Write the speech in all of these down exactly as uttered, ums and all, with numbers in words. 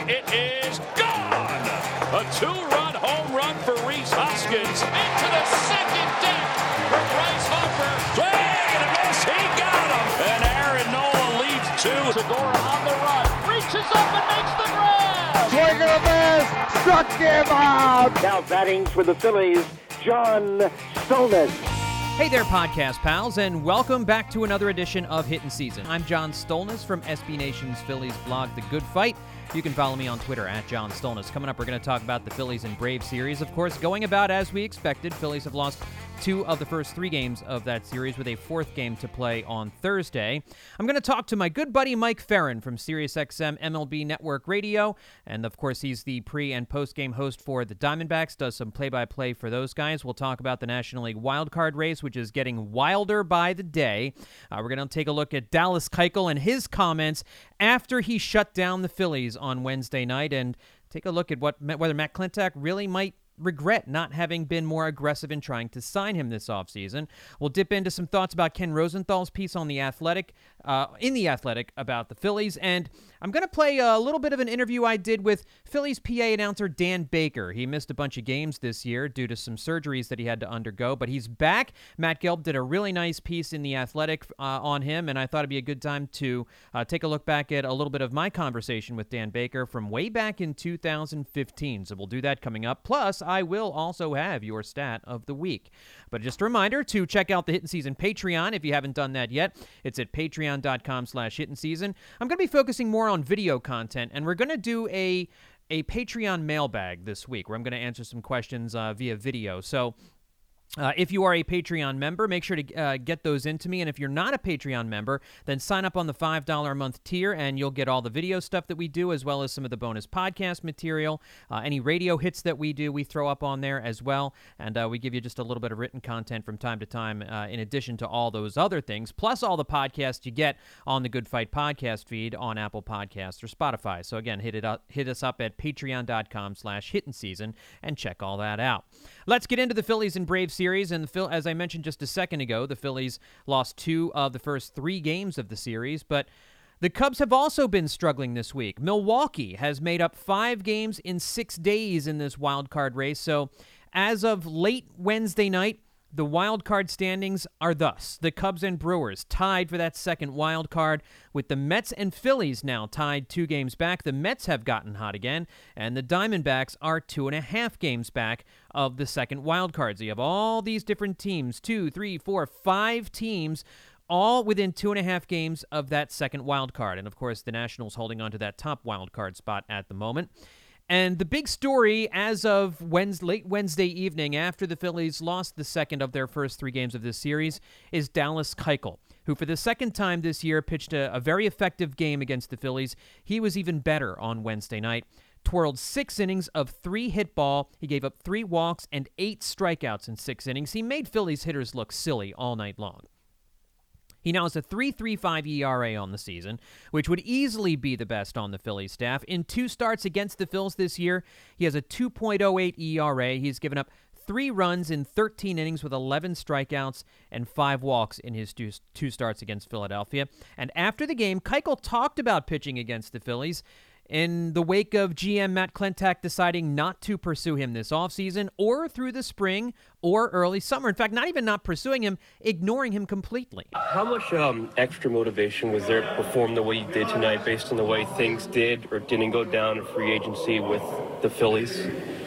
It is gone! A two-run home run for Rhys Hoskins. Into the second deck for Bryce Harper. Swing and a miss. He got him! And Aaron Nola leads two. Segura on the run. Reaches up and makes the grab. Swing and a miss. Struck him out. Now batting for the Phillies, John Stolnis. Hey there, podcast pals, and welcome back to another edition of Hittin' Season. I'm John Stolnis from S B Nation's Phillies blog, The Good Fight. You can follow me on Twitter at John Stolnis. Coming up, we're going to talk about the Phillies and Braves series. Of course, going about as we expected. Phillies have lost two of the first three games of that series with a fourth game to play on Thursday. I'm going to talk to my good buddy Mike Ferrin from SiriusXM M L B Network Radio. And, of course, he's the pre- and post-game host for the Diamondbacks, does some play-by-play for those guys. We'll talk about the National League wildcard race, which is getting wilder by the day. Uh, we're going to take a look at Dallas Keuchel and his comments after he shut down the Phillies on Wednesday night, and take a look at what whether Matt Klentak really might regret not having been more aggressive in trying to sign him this offseason. We'll dip into some thoughts about Ken Rosenthal's piece on The Athletic, uh, in The Athletic about the Phillies, and I'm going to play a little bit of an interview I did with Phillies P A announcer Dan Baker. He missed a bunch of games this year due to some surgeries that he had to undergo, but he's back. Matt Gelb did a really nice piece in The Athletic uh, on him, and I thought it'd be a good time to uh, take a look back at a little bit of my conversation with Dan Baker from way back in two thousand fifteen. So we'll do that coming up. Plus, I will also have your stat of the week. But just a reminder to check out the Hittin' Season Patreon if you haven't done that yet. It's at patreon.com slash Hittin' Season. I'm going to be focusing more on video content, and we're going to do a, a Patreon mailbag this week where I'm going to answer some questions uh, via video. So Uh, if you are a Patreon member, make sure to uh, get those into me. And if you're not a Patreon member, then sign up on the five dollars a month tier, and you'll get all the video stuff that we do, as well as some of the bonus podcast material. Uh, any radio hits that we do, we throw up on there as well. And uh, we give you just a little bit of written content from time to time, uh, in addition to all those other things, plus all the podcasts you get on the Good Fight podcast feed on Apple Podcasts or Spotify. So again, hit it up, hit us up at patreon.com slash Hittin' Season and check all that out. Let's get into the Phillies and Braves series, and the Phil, as I mentioned just a second ago, the Phillies lost two of the first three games of the series, but the Cubs have also been struggling this week. Milwaukee has made up five games in six days in this wild card race, so as of late Wednesday night, the wild card standings are thus. The Cubs and Brewers tied for that second wild card, with the Mets and Phillies now tied two games back. The Mets have gotten hot again, and the Diamondbacks are two and a half games back of the second wild card. So you have all these different teams, two, three, four, five teams, all within two and a half games of that second wild card. And of course, the Nationals holding on to that top wild card spot at the moment. And the big story as of Wednesday, late Wednesday evening, after the Phillies lost the second of their first three games of this series, is Dallas Keuchel, who for the second time this year pitched a, a very effective game against the Phillies. He was even better on Wednesday night. Twirled six innings of three hit ball. He gave up three walks and eight strikeouts in six innings. He made Phillies hitters look silly all night long. He now has a three point three five E R A on the season, which would easily be the best on the Phillies staff. In two starts against the Phils this year, he has a two point oh eight E R A. He's given up three runs in thirteen innings with eleven strikeouts and five walks in his two, two starts against Philadelphia. And after the game, Keuchel talked about pitching against the Phillies in the wake of G M Matt Klentak deciding not to pursue him this offseason or through the spring or early summer. In fact, not even not pursuing him, ignoring him completely. How much um, extra motivation was there to perform the way you did tonight based on the way things did or didn't go down in free agency with the Phillies?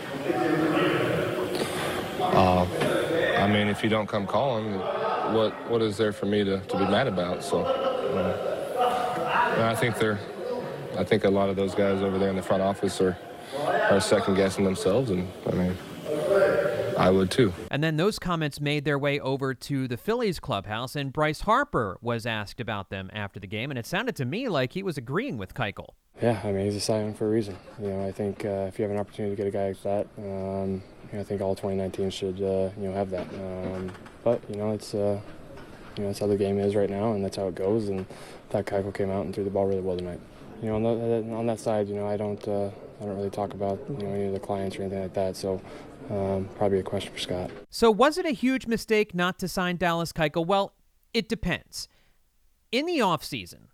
Uh, I mean, if you don't come calling, what what is there for me to, to be mad about? So uh, I think they're I think a lot of those guys over there in the front office are, are second-guessing themselves, and, I mean, I would too. And then those comments made their way over to the Phillies clubhouse, and Bryce Harper was asked about them after the game, and it sounded to me like he was agreeing with Keuchel. Yeah, I mean, he's a Cy Young for a reason. You know, I think uh, if you have an opportunity to get a guy like that, um, you know, I think all twenty nineteen should, uh, you know, have that. Um, but, you know, it's, uh, you know, that's how the game is right now, and that's how it goes, and that Keuchel came out and threw the ball really well tonight. You know, on, the, on that side, you know, I don't, uh, I don't really talk about, you know, any of the clients or anything like that. So, um, probably a question for Scott. So, was it a huge mistake not to sign Dallas Keuchel? Well, it depends. In the offseason,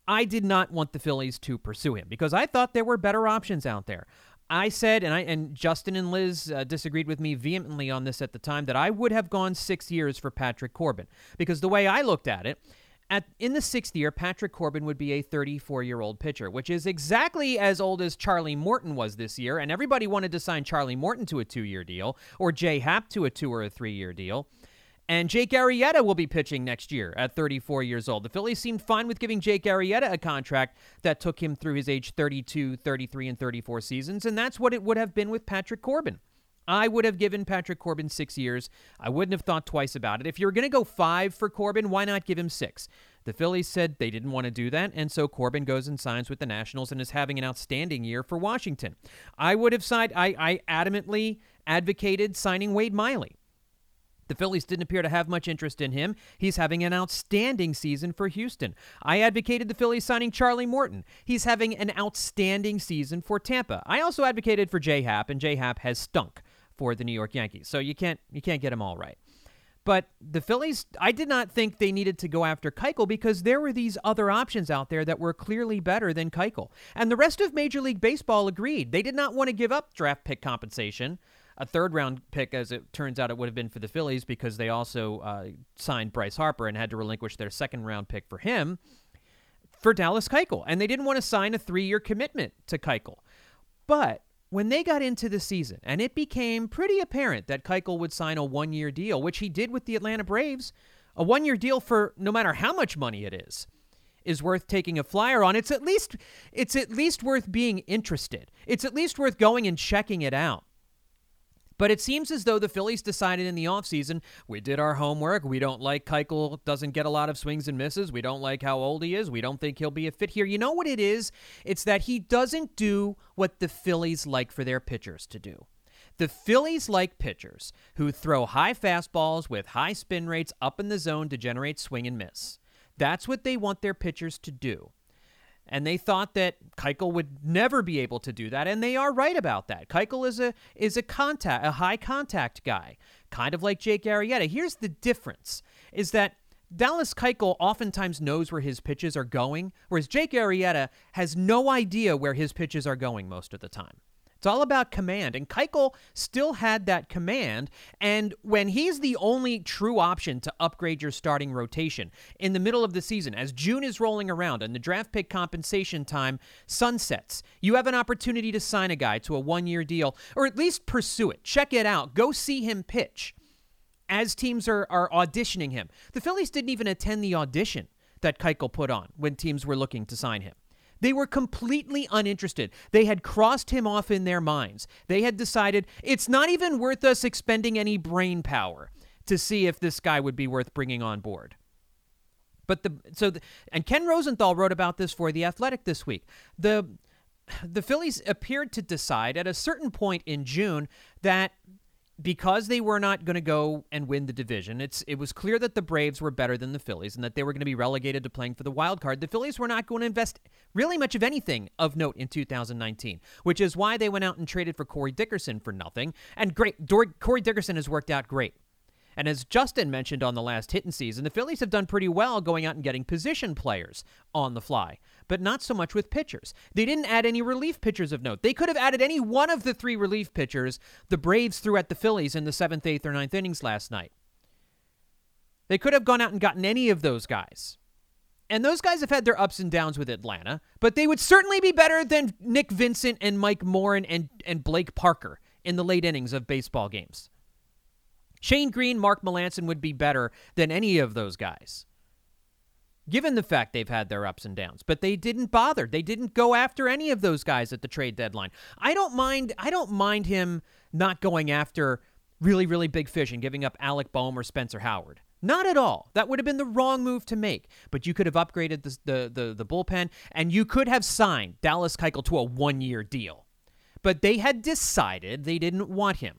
I did not want the Phillies to pursue him because I thought there were better options out there. I said, and I and Justin and Liz uh, disagreed with me vehemently on this at the time, that I would have gone six years for Patrick Corbin because the way I looked at it, at in the sixth year, Patrick Corbin would be a thirty-four-year-old pitcher, which is exactly as old as Charlie Morton was this year, and everybody wanted to sign Charlie Morton to a two-year deal or Jay Happ to a two- or a three-year deal. And Jake Arrieta will be pitching next year at thirty-four years old. The Phillies seemed fine with giving Jake Arrieta a contract that took him through his age thirty-two, thirty-three, and thirty-four seasons, and that's what it would have been with Patrick Corbin. I would have given Patrick Corbin six years. I wouldn't have thought twice about it. If you're going to go five for Corbin, why not give him six? The Phillies said they didn't want to do that, and so Corbin goes and signs with the Nationals and is having an outstanding year for Washington. I would have signed, I, I adamantly advocated signing Wade Miley. The Phillies didn't appear to have much interest in him. He's having an outstanding season for Houston. I advocated the Phillies signing Charlie Morton. He's having an outstanding season for Tampa. I also advocated for Jay Happ, and Jay Happ has stunk for the New York Yankees. So you can't you can't get them all right. But the Phillies, I did not think they needed to go after Keuchel because there were these other options out there that were clearly better than Keuchel. And the rest of Major League Baseball agreed. They did not want to give up draft pick compensation. A third-round pick, as it turns out, it would have been for the Phillies because they also uh, signed Bryce Harper and had to relinquish their second-round pick for him for Dallas Keuchel. And they didn't want to sign a three-year commitment to Keuchel. But when they got into the season, and it became pretty apparent that Keuchel would sign a one-year deal, which he did with the Atlanta Braves, a one-year deal for no matter how much money it is, is worth taking a flyer on. It's at least it's at least worth being interested. It's at least worth going and checking it out. But it seems as though the Phillies decided in the offseason, we did our homework. We don't like Keuchel, doesn't get a lot of swings and misses. We don't like how old he is. We don't think he'll be a fit here. You know what it is? It's that he doesn't do what the Phillies like for their pitchers to do. The Phillies like pitchers who throw high fastballs with high spin rates up in the zone to generate swing and miss. That's what they want their pitchers to do. And they thought that Keuchel would never be able to do that, and they are right about that. Keuchel is a is a contact, a high contact guy, kind of like Jake Arrieta. Here's the difference: is that Dallas Keuchel oftentimes knows where his pitches are going, whereas Jake Arrieta has no idea where his pitches are going most of the time. It's all about command, and Keuchel still had that command, and when he's the only true option to upgrade your starting rotation in the middle of the season, as June is rolling around and the draft pick compensation time sunsets, you have an opportunity to sign a guy to a one-year deal, or at least pursue it. Check it out. Go see him pitch as teams are, are auditioning him. The Phillies didn't even attend the audition that Keuchel put on when teams were looking to sign him. They were completely uninterested. They had crossed him off in their minds. They had decided it's not even worth us expending any brain power to see if this guy would be worth bringing on board. But the so the, and Ken Rosenthal wrote about this for The Athletic this week. The the Phillies appeared to decide at a certain point in June that because they were not going to go and win the division, it's it was clear that the Braves were better than the Phillies and that they were going to be relegated to playing for the wild card. The Phillies were not going to invest really much of anything of note in two thousand nineteen, which is why they went out and traded for Corey Dickerson for nothing. And great, Dor- Corey Dickerson has worked out great. And as Justin mentioned on the last Hittin' season, the Phillies have done pretty well going out and getting position players on the fly, but not so much with pitchers. They didn't add any relief pitchers of note. They could have added any one of the three relief pitchers the Braves threw at the Phillies in the seventh, eighth, or ninth innings last night. They could have gone out and gotten any of those guys. And those guys have had their ups and downs with Atlanta, but they would certainly be better than Nick Vincent and Mike Morin and, and Blake Parker in the late innings of baseball games. Shane Green, Mark Melancon would be better than any of those guys, given the fact they've had their ups and downs. But they didn't bother. They didn't go after any of those guys at the trade deadline. I don't mind I don't mind him not going after really, really big fish and giving up Alec Boehm or Spencer Howard. Not at all. That would have been the wrong move to make. But you could have upgraded the the the, the bullpen, and you could have signed Dallas Keuchel to a one-year deal. But they had decided they didn't want him.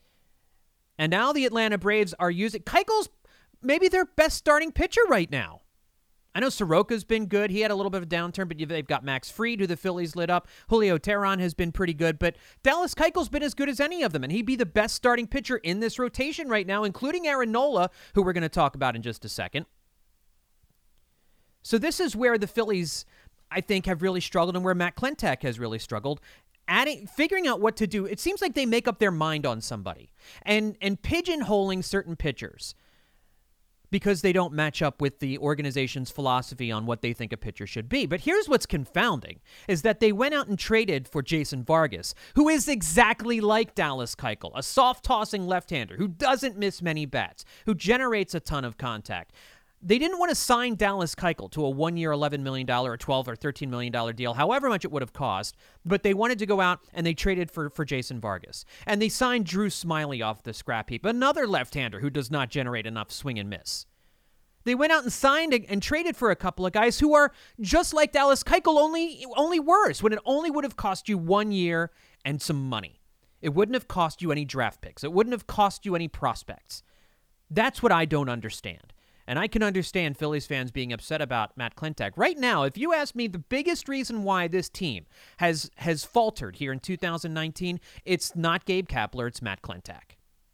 And now the Atlanta Braves are using... Keuchel's maybe their best starting pitcher right now. I know Soroka's been good. He had a little bit of a downturn, but they've got Max Fried, who the Phillies lit up. Julio Teheran has been pretty good, but Dallas Keuchel's been as good as any of them, and he'd be the best starting pitcher in this rotation right now, including Aaron Nola, who we're going to talk about in just a second. So this is where the Phillies, I think, have really struggled and where Matt Klentak has really struggled. Adding, figuring out what to do. It seems like they make up their mind on somebody and and pigeonholing certain pitchers because they don't match up with the organization's philosophy on what they think a pitcher should be. But here's what's confounding, is that they went out and traded for Jason Vargas, who is exactly like Dallas Keuchel, a soft-tossing left-hander who doesn't miss many bats, who generates a ton of contact. They didn't want to sign Dallas Keuchel to a one-year eleven million dollars or twelve or thirteen million dollars deal, however much it would have cost, but they wanted to go out and they traded for, for Jason Vargas. And they signed Drew Smyly off the scrap heap, another left-hander who does not generate enough swing and miss. They went out and signed and traded for a couple of guys who are just like Dallas Keuchel, only, only worse, when it only would have cost you one year and some money. It wouldn't have cost you any draft picks. It wouldn't have cost you any prospects. That's what I don't understand. And I can understand Phillies fans being upset about Matt Klentak. Right now, if you ask me the biggest reason why this team has has faltered here in two thousand nineteen, it's not Gabe Kapler, it's Matt Klentak.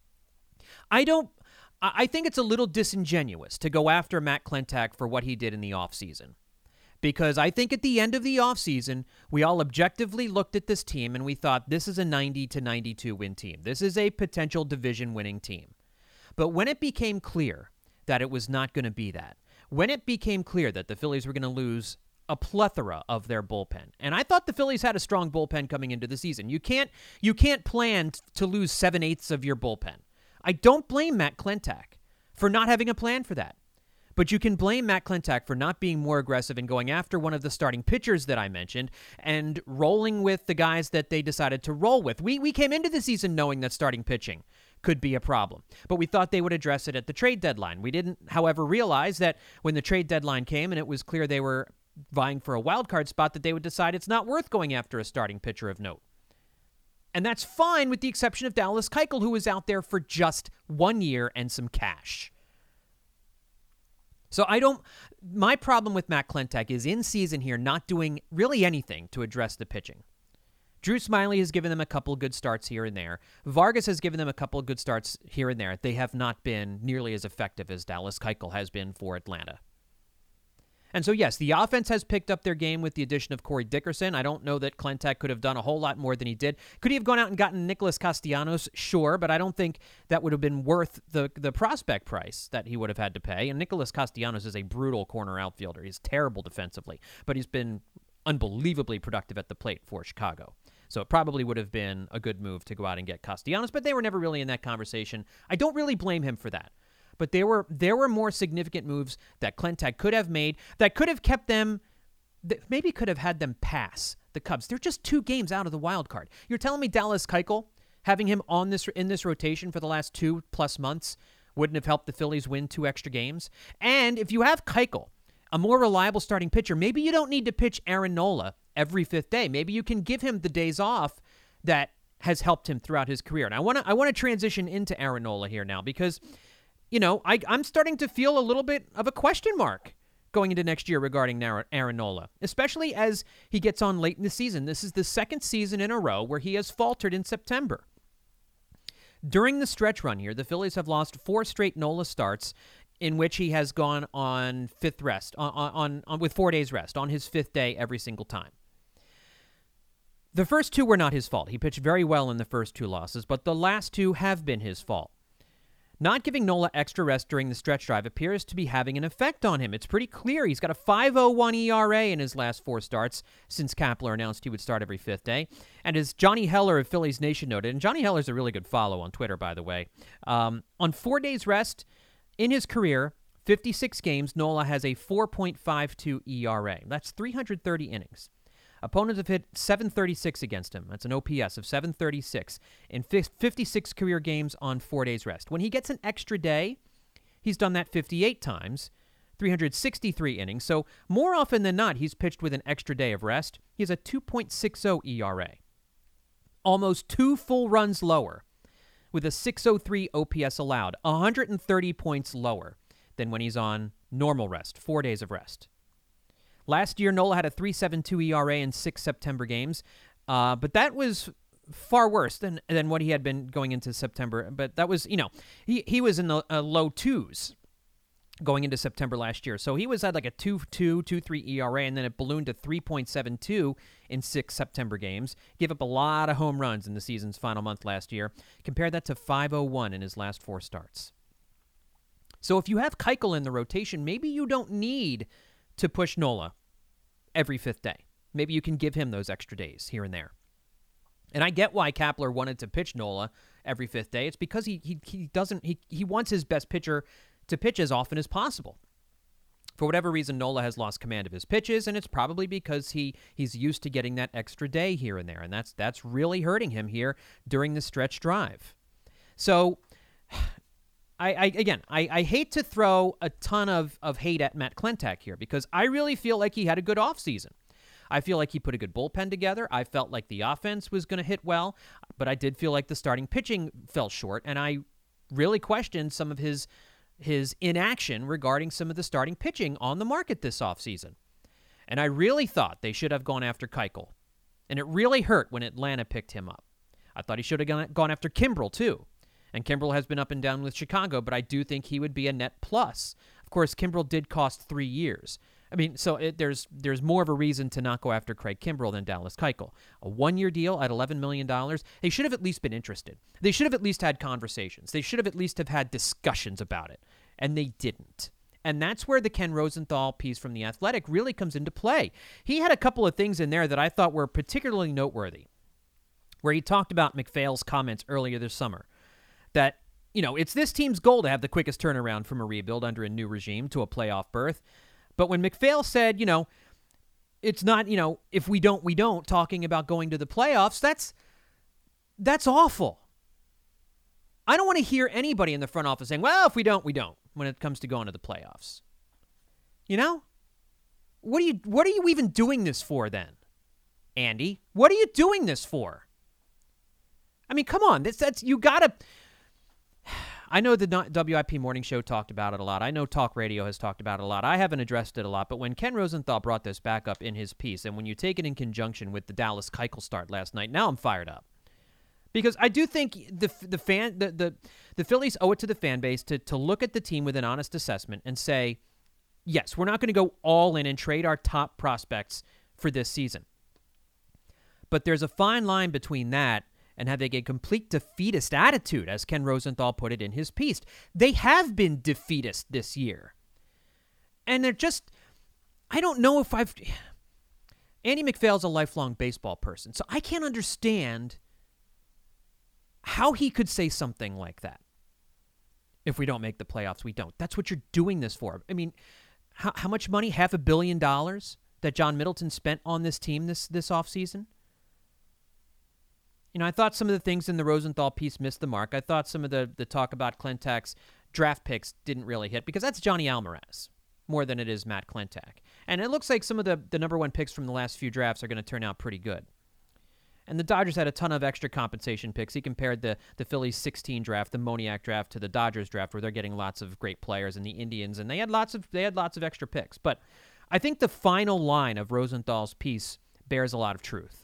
I don't I think it's a little disingenuous to go after Matt Klentak for what he did in the offseason. Because I think at the end of the offseason, we all objectively looked at this team and we thought this is a ninety to ninety-two win team. This is a potential division winning team. But when it became clear that it was not going to be that, when it became clear that the Phillies were going to lose a plethora of their bullpen, and I thought the Phillies had a strong bullpen coming into the season. You can't you can't plan to lose seven-eighths of your bullpen. I don't blame Matt Klentak for not having a plan for that. But you can blame Matt Klentak for not being more aggressive and going after one of the starting pitchers that I mentioned and rolling with the guys that they decided to roll with. We we came into the season knowing that starting pitching could be a problem, but we thought they would address it at the trade deadline. We didn't, however, realize that when the trade deadline came and it was clear they were vying for a wild card spot, that they would decide it's not worth going after a starting pitcher of note. And that's fine with the exception of Dallas Keuchel, who was out there for just one year and some cash. So I don't, my problem with Matt Klentak is in season here not doing really anything to address the pitching. Drew Smyly has given them a couple of good starts here and there. Vargas has given them a couple of good starts here and there. They have not been nearly as effective as Dallas Keuchel has been for Atlanta. And so, yes, the offense has picked up their game with the addition of Corey Dickerson. I don't know that Klentak could have done a whole lot more than he did. Could he have gone out and gotten Nicholas Castellanos? Sure, but I don't think that would have been worth the, the prospect price that he would have had to pay. And Nicholas Castellanos is a brutal corner outfielder. He's terrible defensively, but he's been unbelievably productive at the plate for Chicago. So it probably would have been a good move to go out and get Castellanos, but they were never really in that conversation. I don't really blame him for that. But there were there were more significant moves that Klentak could have made that could have kept them, that maybe could have had them pass the Cubs. They're just two games out of the wild card. You're telling me Dallas Keuchel, having him on this in this rotation for the last two plus months, wouldn't have helped the Phillies win two extra games? And if you have Keuchel, a more reliable starting pitcher, maybe you don't need to pitch Aaron Nola every fifth day. Maybe you can give him the days off that has helped him throughout his career. And I want to I want to transition into Aaron Nola here now because, you know, I, I'm starting to feel a little bit of a question mark going into next year regarding Aaron Nola, especially as he gets on late in the season. This is the second season in a row where he has faltered in September. During the stretch run here, the Phillies have lost four straight Nola starts in which he has gone on fifth rest, on, on, on with four days rest, on his fifth day every single time. The first two were not his fault. He pitched very well in the first two losses, but the last two have been his fault. Not giving Nola extra rest during the stretch drive appears to be having an effect on him. It's pretty clear. He's got a five oh one E R A in his last four starts since Kapler announced he would start every fifth day. And as Johnny Heller of Phillies Nation noted, and Johnny Heller's a really good follow on Twitter, by the way, um, on four days rest in his career, fifty-six games, Nola has a four point five two E R A. That's three hundred thirty innings. Opponents have hit seven thirty-six against him. That's an O P S of seven thirty-six in fifty-six career games on four days rest. When he gets an extra day, he's done that fifty-eight times, three hundred sixty-three innings. So more often than not, he's pitched with an extra day of rest. He has a two point six oh E R A. Almost two full runs lower, with a six oh three O P S allowed, one hundred thirty points lower than when he's on normal rest, four days of rest. Last year, Nola had a three point seven two E R A in six September games, uh, but that was far worse than than what he had been going into September. But that was, you know, he, he was in the uh, low twos going into September last year. So he was at like a two two, two three E R A, and then it ballooned to three point seven two in six September games. Gave up a lot of home runs in the season's final month last year. Compare that to five oh one in his last four starts. So if you have Keuchel in the rotation, maybe you don't need to push Nola every fifth day. Maybe you can give him those extra days here and there. And I get why Kapler wanted to pitch Nola every fifth day. It's because he he he doesn't he he wants his best pitcher to pitch as often as possible. For whatever reason, Nola has lost command of his pitches, and it's probably because he he's used to getting that extra day here and there, and that's that's really hurting him here during the stretch drive. So, I, I again, I, I hate to throw a ton of, of hate at Matt Klentak here because I really feel like he had a good offseason. I feel like he put a good bullpen together. I felt like the offense was going to hit well, but I did feel like the starting pitching fell short, and I really questioned some of his his inaction regarding some of the starting pitching on the market this offseason. And I really thought they should have gone after Keuchel. And it really hurt when Atlanta picked him up. I thought he should have gone, gone after Kimbrel, too. And Kimbrel has been up and down with Chicago, but I do think he would be a net plus. Of course, Kimbrel did cost three years. I mean, so it, there's there's more of a reason to not go after Craig Kimbrel than Dallas Keuchel. A one-year deal at eleven million dollars, they should have at least been interested. They should have at least had conversations. They should have at least have had discussions about it, and they didn't. And that's where the Ken Rosenthal piece from The Athletic really comes into play. He had a couple of things in there that I thought were particularly noteworthy, where he talked about McPhail's comments earlier this summer, that, you know, it's this team's goal to have the quickest turnaround from a rebuild under a new regime to a playoff berth. But when McPhail said, you know, it's not, you know, if we don't, we don't, talking about going to the playoffs, that's that's awful. I don't want to hear anybody in the front office saying, well, if we don't, we don't, when it comes to going to the playoffs. You know? What are you what are you even doing this for then? Andy, what are you doing this for? I mean, come on. This that's you got to I know the W I P Morning Show talked about it a lot. I know Talk Radio has talked about it a lot. I haven't addressed it a lot, but when Ken Rosenthal brought this back up in his piece, and when you take it in conjunction with the Dallas Keuchel start last night, now I'm fired up. Because I do think the the fan the the, the Phillies owe it to the fan base to, to look at the team with an honest assessment and say, yes, we're not going to go all in and trade our top prospects for this season. But there's a fine line between that and having a complete defeatist attitude, as Ken Rosenthal put it in his piece. They have been defeatist this year. And they're just, I don't know if I've, Andy McPhail's a lifelong baseball person, so I can't understand how he could say something like that. If we don't make the playoffs, we don't. That's what you're doing this for. I mean, how, how much money? Half a billion dollars that John Middleton spent on this team this, this offseason? You know, I thought some of the things in the Rosenthal piece missed the mark. I thought some of the, the talk about Klentak's draft picks didn't really hit because that's Johnny Almaraz more than it is Matt Klentak. And it looks like some of the, the number one picks from the last few drafts are going to turn out pretty good. And the Dodgers had a ton of extra compensation picks. He compared the, the Phillies sixteen draft, the Moniak draft, to the Dodgers draft, where they're getting lots of great players, and the Indians, and they had lots of they had lots of extra picks. But I think the final line of Rosenthal's piece bears a lot of truth.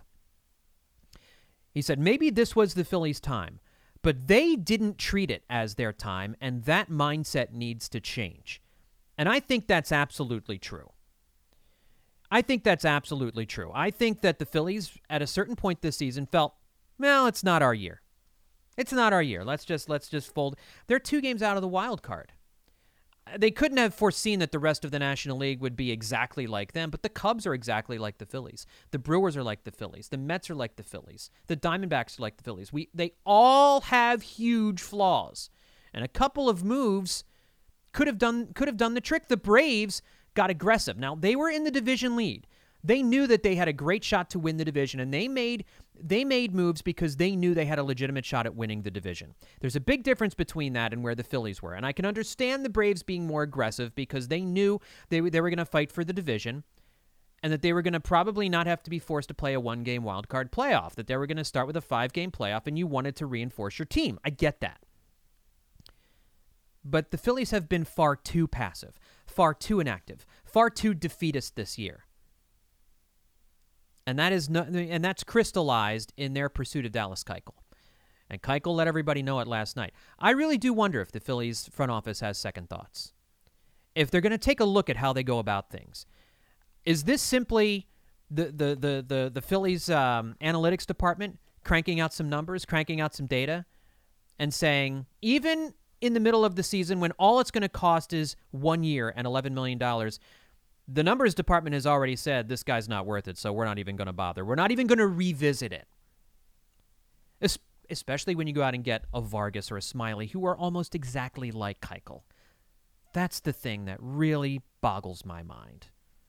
He said, maybe this was the Phillies' time, but they didn't treat it as their time, and that mindset needs to change. And I think that's absolutely true. I think that's absolutely true. I think that the Phillies, at a certain point this season, felt, well, it's not our year. It's not our year. Let's just let's just fold. They're two games out of the wild card. They couldn't have foreseen that the rest of the National League would be exactly like them, but the Cubs are exactly like the Phillies. The Brewers are like the Phillies. The Mets are like the Phillies. The Diamondbacks are like the Phillies. We They all have huge flaws, and a couple of moves could have done could have done the trick. The Braves got aggressive. Now, they were in the division lead. They knew that they had a great shot to win the division, and they made they made moves because they knew they had a legitimate shot at winning the division. There's a big difference between that and where the Phillies were, and I can understand the Braves being more aggressive because they knew they, they were going to fight for the division and that they were going to probably not have to be forced to play a one-game wildcard playoff, that they were going to start with a five-game playoff, and you wanted to reinforce your team. I get that. But the Phillies have been far too passive, far too inactive, far too defeatist this year. And that is no, and that's crystallized in their pursuit of Dallas Keuchel. And Keuchel let everybody know it last night. I really do wonder if the Phillies front office has second thoughts. if they're going to take a look at how they go about things, is this simply the the the the, the Phillies um, analytics department cranking out some numbers, cranking out some data, and saying, even in the middle of the season when all it's going to cost is one year and eleven million dollars, the numbers department has already said this guy's not worth it, so we're not even going to bother. We're not even going to revisit it. Es- especially when you go out and get a Vargas or a Smiley, who are almost exactly like Keuchel. That's the thing that really boggles my mind.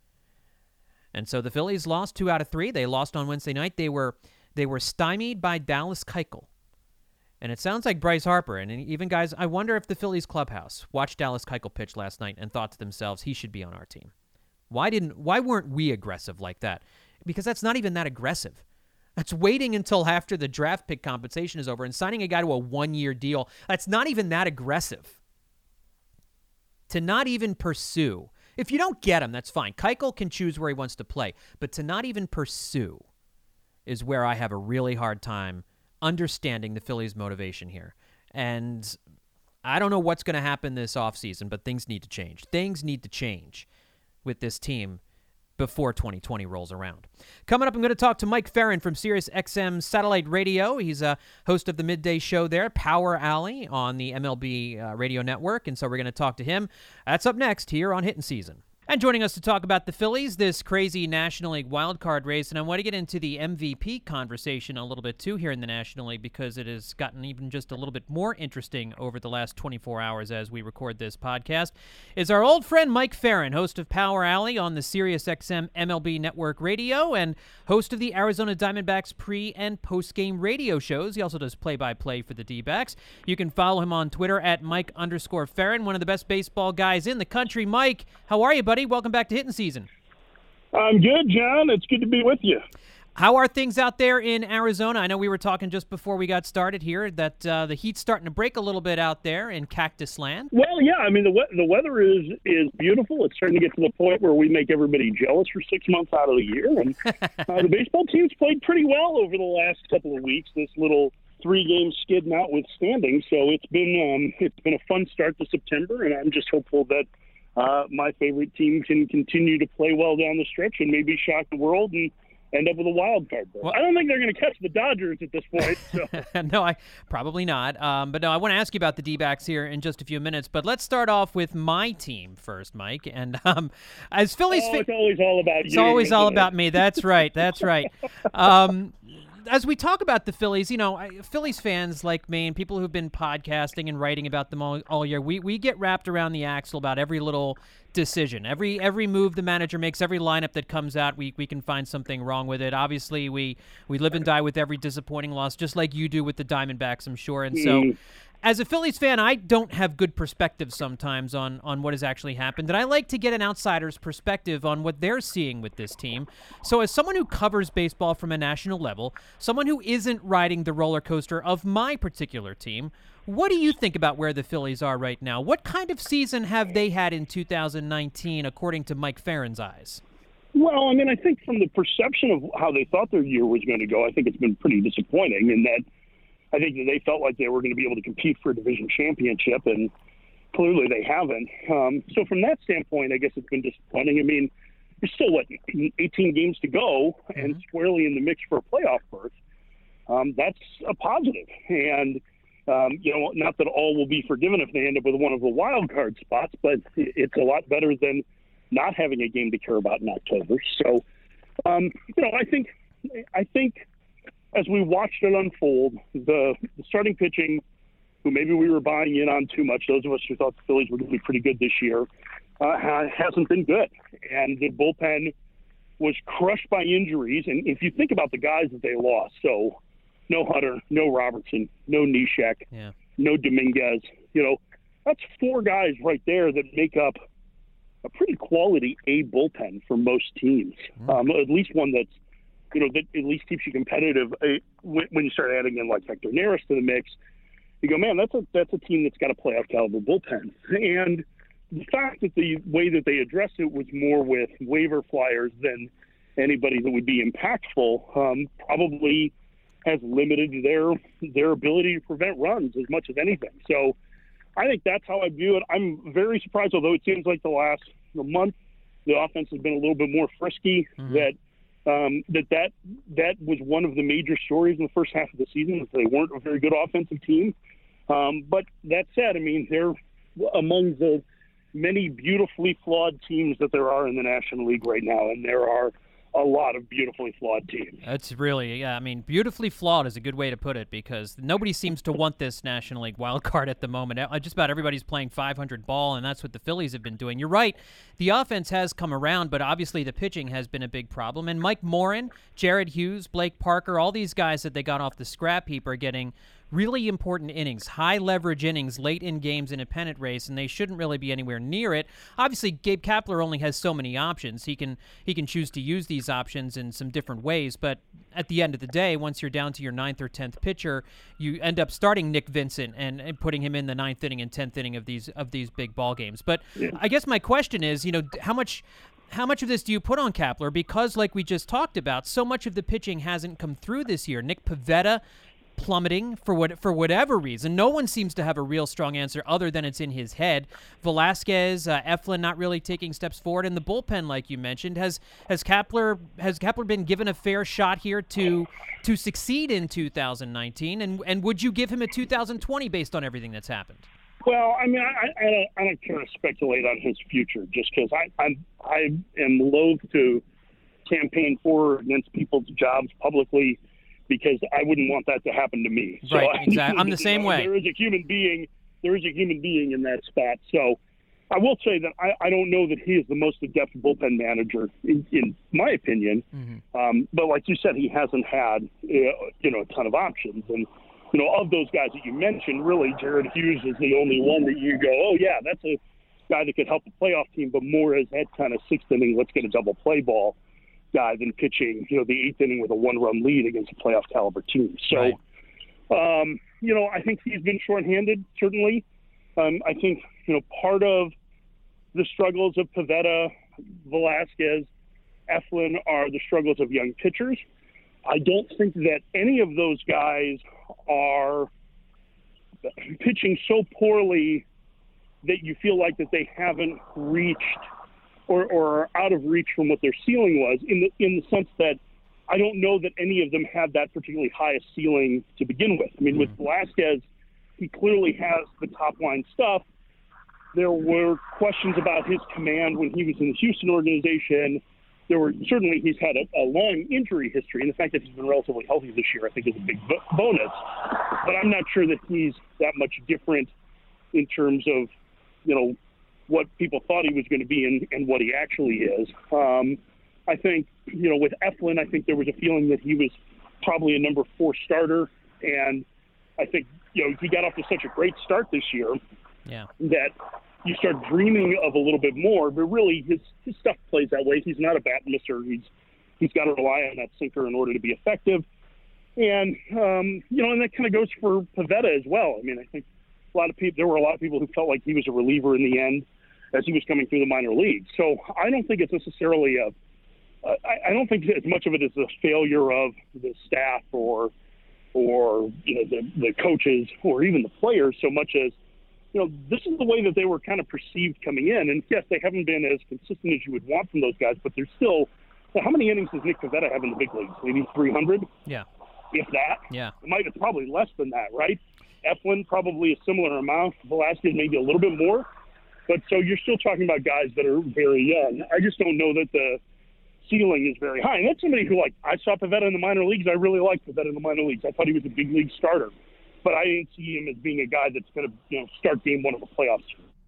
And so the Phillies lost two out of three. They lost on Wednesday night. They were they were stymied by Dallas Keuchel. And it sounds like Bryce Harper, and even guys, I wonder if the Phillies clubhouse watched Dallas Keuchel pitch last night and thought to themselves, he should be on our team. Why didn't? Why weren't we aggressive like that? Because that's not even that aggressive. That's waiting until after the draft pick compensation is over and signing a guy to a one-year deal. That's not even that aggressive. To not even pursue. If you don't get him, that's fine. Keuchel can choose where he wants to play. But to not even pursue is where I have a really hard time understanding the Phillies' motivation here. And I don't know what's going to happen this offseason, but things need to change. Things need to change with this team before twenty twenty rolls around. Coming up, I'm going to talk to Mike Ferrin from Sirius X M Satellite Radio. He's a host of the midday show there, Power Alley, on the M L B uh, radio network, and so we're going to talk to him. That's up next here on Hittin' Season. And joining us to talk about the Phillies, this crazy National League wildcard race, and I want to get into the M V P conversation a little bit too here in the National League because it has gotten even just a little bit more interesting over the last twenty-four hours as we record this podcast, is our old friend Mike Ferrin, host of Power Alley on the Sirius X M M L B Network Radio and host of the Arizona Diamondbacks pre- and post-game radio shows. He also does play-by-play for the D-backs. You can follow him on Twitter at Mike underscore Ferrin, one of the best baseball guys in the country. Mike, how are you, buddy? Welcome back to Hittin' Season. I'm good, John. It's good to be with you. How are things out there in Arizona? I know we were talking just before we got started here that uh, the heat's starting to break a little bit out there in Cactus Land. Well, yeah. I mean, the we- the weather is is beautiful. It's starting to get to the point where we make everybody jealous for six months out of the year. And uh, the baseball team's played pretty well over the last couple of weeks. This little three-game skid notwithstanding. So it's been um, it's been a fun start to September, and I'm just hopeful that Uh, my favorite team can continue to play well down the stretch and maybe shock the world and end up with a wild card. Well, I don't think they're going to catch the Dodgers at this point. So. no, I probably not. Um, but no, I want to ask you about the D-backs here in just a few minutes. But let's start off with my team first, Mike. And um, as Phillies, oh, it's always all about you. It's always all about me. That's right. That's right. Um, as we talk about the Phillies, you know, Phillies fans like me and people who've been podcasting and writing about them all, all year, we we get wrapped around the axle about every little decision. Every every move the manager makes, every lineup that comes out, we we can find something wrong with it. Obviously, we, we live and die with every disappointing loss, just like you do with the Diamondbacks, I'm sure. And so, mm. as a Phillies fan, I don't have good perspective sometimes on, on what has actually happened, and I like to get an outsider's perspective on what they're seeing with this team. So as someone who covers baseball from a national level, someone who isn't riding the roller coaster of my particular team, what do you think about where the Phillies are right now? What kind of season have they had in two thousand nineteen, according to Mike Ferrin's eyes? Well, I mean, I think from the perception of how they thought their year was going to go, I think it's been pretty disappointing in that I think that they felt like they were going to be able to compete for a division championship, and clearly they haven't. Um, so from that standpoint, I guess it's been disappointing. I mean, there's still, what, eighteen games to go and mm-hmm. squarely in the mix for a playoff berth. Um, that's a positive. And, um, you know, not that all will be forgiven if they end up with one of the wild card spots, but it's a lot better than not having a game to care about in October. So, um, you know, I think I think – as we watched it unfold, the, the starting pitching, who maybe we were buying in on too much, those of us who thought the Phillies were going to be pretty good this year, uh, hasn't been good. And the bullpen was crushed by injuries. And if you think about the guys that they lost, so no Hunter, no Robertson, no Neshek, yeah. no Dominguez, you know, that's four guys right there that make up a pretty quality A bullpen for most teams, mm. um, at least one that's, you know, that at least keeps you competitive. Uh, when, when you start adding in like Hector Neris to the mix, you go, man, that's a that's a team that's got a playoff caliber bullpen. And the fact that the way that they addressed it was more with waiver flyers than anybody that would be impactful um, probably has limited their their ability to prevent runs as much as anything. So I think that's how I view it. I'm very surprised, although it seems like the last month the offense has been a little bit more frisky, mm-hmm. that um, that, that that was one of the major stories in the first half of the season, that they weren't a very good offensive team. Um, but that said, I mean, they're among the many beautifully flawed teams that there are in the National League right now, and there are a lot of beautifully flawed teams. That's really, yeah, I mean, beautifully flawed is a good way to put it, because nobody seems to want this National League wild card at the moment. Just about everybody's playing five hundred ball, and that's what the Phillies have been doing. You're right, the offense has come around, but obviously the pitching has been a big problem. And Mike Morin, Jared Hughes, Blake Parker, all these guys that they got off the scrap heap are getting really important innings, high-leverage innings late in games in a pennant race, and they shouldn't really be anywhere near it. Obviously, Gabe Kapler only has so many options. He can he can choose to use these options in some different ways, but at the end of the day, once you're down to your ninth or tenth pitcher, you end up starting Nick Vincent and, and putting him in the ninth inning and tenth inning of these of these big ball games. But yeah. I guess my question is, you know, how much how much of this do you put on Kapler? Because, like we just talked about, so much of the pitching hasn't come through this year. Nick Pivetta plummeting for what for whatever reason. No one seems to have a real strong answer other than it's in his head. Velasquez, uh, Eflin not really taking steps forward, and the bullpen, like you mentioned, has has Kapler has Kapler been given a fair shot here to to succeed in two thousand nineteen? And and would you give him a two thousand twenty based on everything that's happened? Well, I mean, I, I, don't, I don't care to speculate on his future, just because I I'm, I am loath to campaign for or against people's jobs publicly, because I wouldn't want that to happen to me. Right, so exactly. I'm the same know, way. There is a human being. There is a human being in that spot. So I will say that I, I don't know that he is the most adept bullpen manager, in, in my opinion. Mm-hmm. Um, but like you said, he hasn't had uh, you know a ton of options. And you know, of those guys that you mentioned, really, Jared Hughes is the only one that you go, oh yeah, that's a guy that could help a playoff team, but more as that kind of sixth inning, let's get a double play ball guy than pitching, you know, the eighth inning with a one-run lead against a playoff caliber team. So, right. um, you know, I think he's been shorthanded, certainly. Um, I think, you know, part of the struggles of Pivetta, Velasquez, Eflin are the struggles of young pitchers. I don't think that any of those guys are pitching so poorly that you feel like that they haven't reached Or, or out of reach from what their ceiling was, in the in the sense that I don't know that any of them had that particularly highest ceiling to begin with. I mean, with Velasquez, he clearly has the top-line stuff. There were questions about his command when he was in the Houston organization. There were certainly he's had a, a long injury history, and the fact that he's been relatively healthy this year, I think, is a big bonus. But I'm not sure that he's that much different in terms of, you know, what people thought he was going to be and, and what he actually is. Um, I think, you know, with Eflin, I think there was a feeling that he was probably a number four starter. And I think, you know, he got off to such a great start this year yeah. that you start dreaming of a little bit more. But really, his, his stuff plays that way. He's not a bat misser. He's He's got to rely on that sinker in order to be effective. And, um, you know, and that kind of goes for Pivetta as well. I mean, I think a lot of people, there were a lot of people who felt like he was a reliever in the end as he was coming through the minor leagues. So I don't think it's necessarily a, uh, I, I don't think as much of it is a failure of the staff or, or you know, the, the coaches or even the players, so much as, you know, this is the way that they were kind of perceived coming in. And yes, they haven't been as consistent as you would want from those guys, but they're still, how many innings does Nick Pivetta have in the big leagues? Maybe three hundred? Yeah. If that? Yeah. It might, it's probably less than that, right? Eflin, probably a similar amount. Velasquez, maybe a little bit more. But so you're still talking about guys that are very young. I just don't know that the ceiling is very high. And that's somebody who, like, I saw Pivetta in the minor leagues. I really liked Pivetta in the minor leagues. I thought he was a big league starter. But I didn't see him as being a guy that's going to, you know, start game one of the playoffs.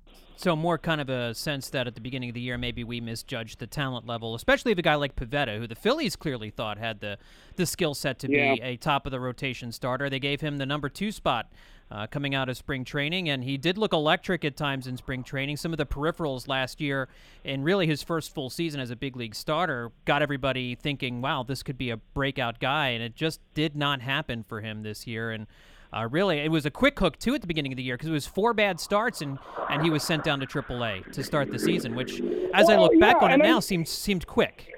So more kind of a sense that at the beginning of the year, maybe we misjudged the talent level, especially of a guy like Pivetta, who the Phillies clearly thought had the, the skill set to yeah. be a top-of-the-rotation starter. They gave him the number two spot uh, coming out of spring training, and he did look electric at times in spring training. Some of the peripherals last year, and really his first full season as a big league starter, got everybody thinking, wow, this could be a breakout guy, and it just did not happen for him this year. And Uh, really, it was a quick hook, too, at the beginning of the year because it was four bad starts, and, and he was sent down to triple A to start the season, which, as well, I look back yeah, on it now, I, seemed seemed quick.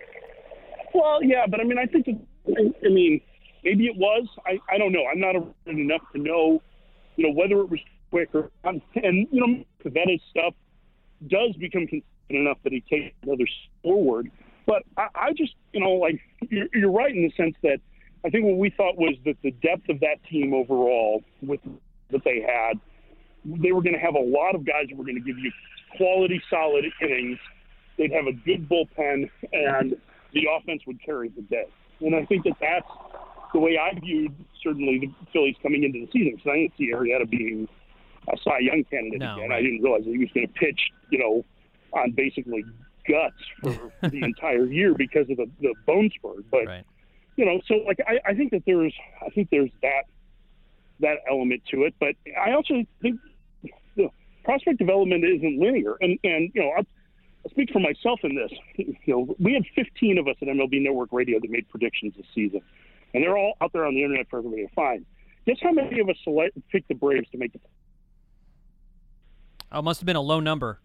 Well, yeah, but, I mean, I think, it, I mean, maybe it was. I, I don't know. I'm not around enough to know, you know, whether it was quicker. And, you know, Pavetta's stuff does become consistent enough that he takes another step forward. But I, I just, you know, like, you're, you're right in the sense that I think what we thought was that the depth of that team overall with that they had, they were going to have a lot of guys that were going to give you quality, solid innings. They'd have a good bullpen, and the offense would carry the day. And I think that that's the way I viewed certainly the Phillies coming into the season. Because I didn't see Arrieta being a Cy Young candidate no, again. right. I didn't realize that he was going to pitch, you know, on basically guts for the entire year because of the, the bone spur. But right. you know, so like I, I think that there's I think there's that that element to it. But I also think the prospect development isn't linear. And and you know, I'll, I'll speak for myself in this. You know, we had fifteen of us at M L B Network Radio that made predictions this season, and they're all out there on the internet for everybody to find. Guess how many of us select picked the Braves to make the? Oh, it must have been a low number.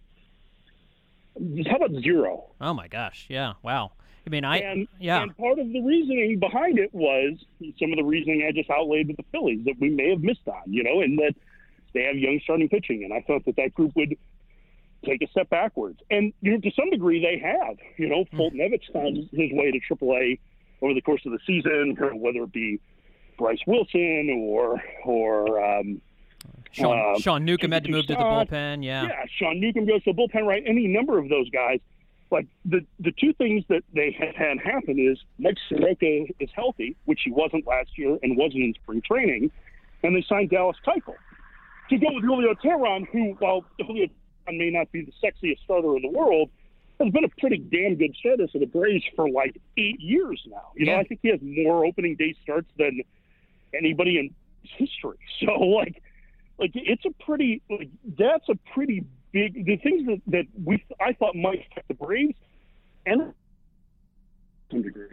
How about zero? Oh my gosh! Yeah, wow. I mean, I and, yeah. And part of the reasoning behind it was some of the reasoning I just outlaid with the Phillies that we may have missed on, you know, and that they have young starting pitching, and I thought that that group would take a step backwards. And you know, to some degree, they have. You know, Fulton Evans found his way to triple A over the course of the season, whether it be Bryce Wilson or or. Um, Sean, uh, Sean Newcomb had to move to the bullpen, yeah. Yeah, Sean Newcomb goes to the bullpen, right? Any number of those guys. Like, the, the two things that they had had happen is Mike Soroka is healthy, which he wasn't last year and wasn't in spring training, and they signed Dallas Keuchel to go with Julio Teheran, who, while Julio Teheran may not be the sexiest starter in the world, has been a pretty damn good starter for the Braves for like eight years now. You know, yeah. I think he has more opening day starts than anybody in history. So, like, Like it's a pretty, like that's a pretty big. The things that, that we I thought might affect the Braves, and to some degree.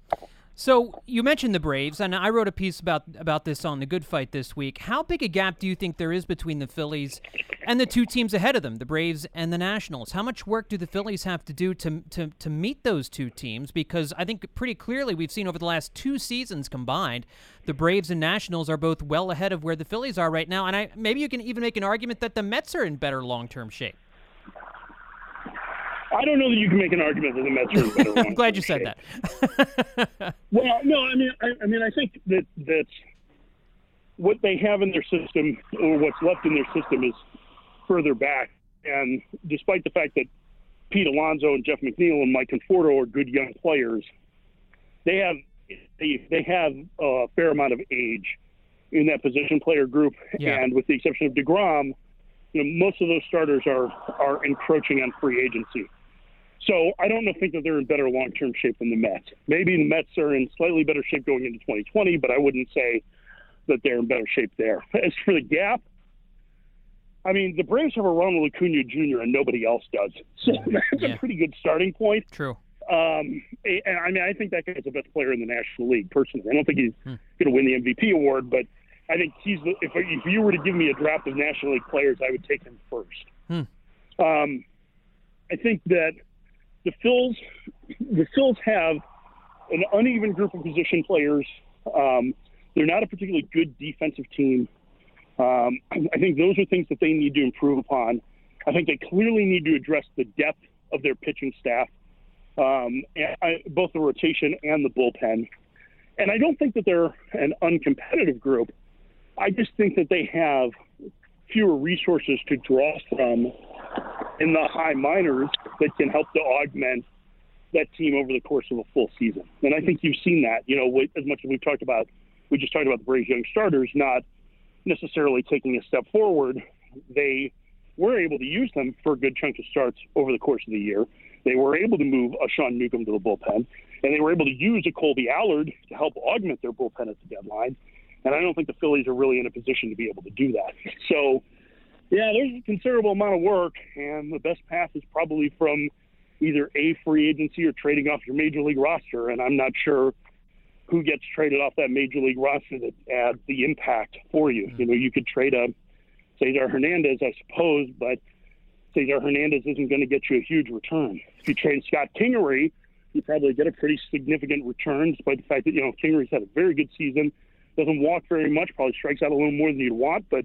So you mentioned the Braves, and I wrote a piece about about this on The Good Fight this week. How big a gap do you think there is between the Phillies and the two teams ahead of them, the Braves and the Nationals? How much work do the Phillies have to do to to to meet those two teams? Because I think pretty clearly we've seen over the last two seasons combined, the Braves and Nationals are both well ahead of where the Phillies are right now. And I maybe you can even make an argument that the Mets are in better long-term shape. I don't know that you can make an argument that the Mets are in better. I'm glad you said that. Well, no, I mean, I, I mean, I think that that what they have in their system, or what's left in their system, is further back. And despite the fact that Pete Alonso and Jeff McNeil and Mike Conforto are good young players, they have they they have a fair amount of age in that position player group. Yeah. And with the exception of DeGrom, you know, most of those starters are are encroaching on free agency. So I don't think that they're in better long-term shape than the Mets. Maybe the Mets are in slightly better shape going into twenty twenty, but I wouldn't say that they're in better shape there. As for the gap, I mean, the Braves have a Ronald Acuna Junior and nobody else does. So that's yeah. a pretty good starting point. True. Um, and I mean, I think that guy's the best player in the National League, personally. I don't think he's hmm. going to win the M V P award, but I think he's the, if, if you were to give me a draft of National League players, I would take him first. Hmm. Um, I think that the Phils, the Phils have an uneven group of position players. Um, they're not a particularly good defensive team. Um, I think those are things that they need to improve upon. I think they clearly need to address the depth of their pitching staff, um, and I, both the rotation and the bullpen. And I don't think that they're an uncompetitive group. I just think that they have fewer resources to draw from in the high minors that can help to augment that team over the course of a full season. And I think you've seen that, you know, as much as we've talked about, we just talked about the Braves young starters not necessarily taking a step forward. They were able to use them for a good chunk of starts over the course of the year. They were able to move a Sean Newcomb to the bullpen, and they were able to use a Colby Allard to help augment their bullpen at the deadline. And I don't think the Phillies are really in a position to be able to do that. So, yeah, there's a considerable amount of work, and the best path is probably from either a free agency or trading off your major league roster. And I'm not sure who gets traded off that major league roster that adds the impact for you. You know, you could trade a Cesar Hernandez, I suppose, but Cesar Hernandez isn't going to get you a huge return. If you trade Scott Kingery, you probably get a pretty significant return, despite the fact that, you know, Kingery's had a very good season, doesn't walk very much, probably strikes out a little more than you'd want, but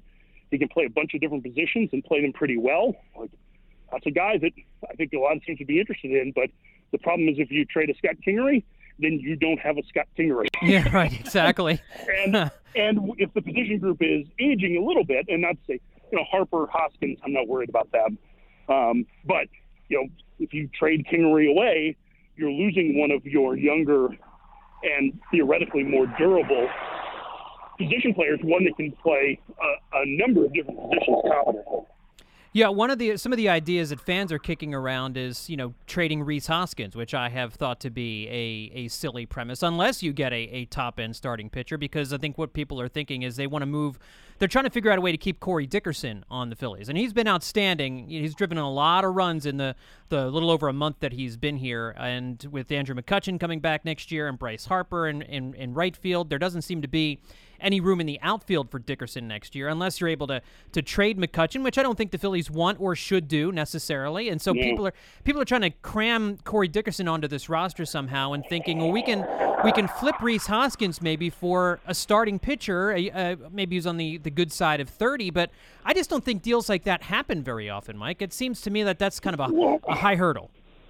he can play a bunch of different positions and play them pretty well. Like, that's a guy that I think a lot of teams would be interested in. But the problem is if you trade a Scott Kingery, then you don't have a Scott Kingery. Yeah, right, exactly. and and if the position group is aging a little bit, and not to say, you know, Harper, Hoskins, I'm not worried about them. Um, but, you know, if you trade Kingery away, you're losing one of your younger and theoretically more durable position players, one that can play a, a number of different positions confidently. Yeah, one of the some of the ideas that fans are kicking around is, you know, trading Rhys Hoskins, which I have thought to be a, a silly premise, unless you get a, a top-end starting pitcher, because I think what people are thinking is they want to move – they're trying to figure out a way to keep Corey Dickerson on the Phillies. And he's been outstanding. He's driven a lot of runs in the, the little over a month that he's been here. And with Andrew McCutchen coming back next year and Bryce Harper in, in, in right field, there doesn't seem to be – any room in the outfield for Dickerson next year, unless you're able to to trade McCutchen, which I don't think the Phillies want or should do necessarily. And so yeah. people are people are trying to cram Corey Dickerson onto this roster somehow, and thinking, well, we can we can flip Rhys Hoskins maybe for a starting pitcher, uh, maybe who's on the, the good side of thirty. But I just don't think deals like that happen very often, Mike. It seems to me that that's kind of a, a high hurdle.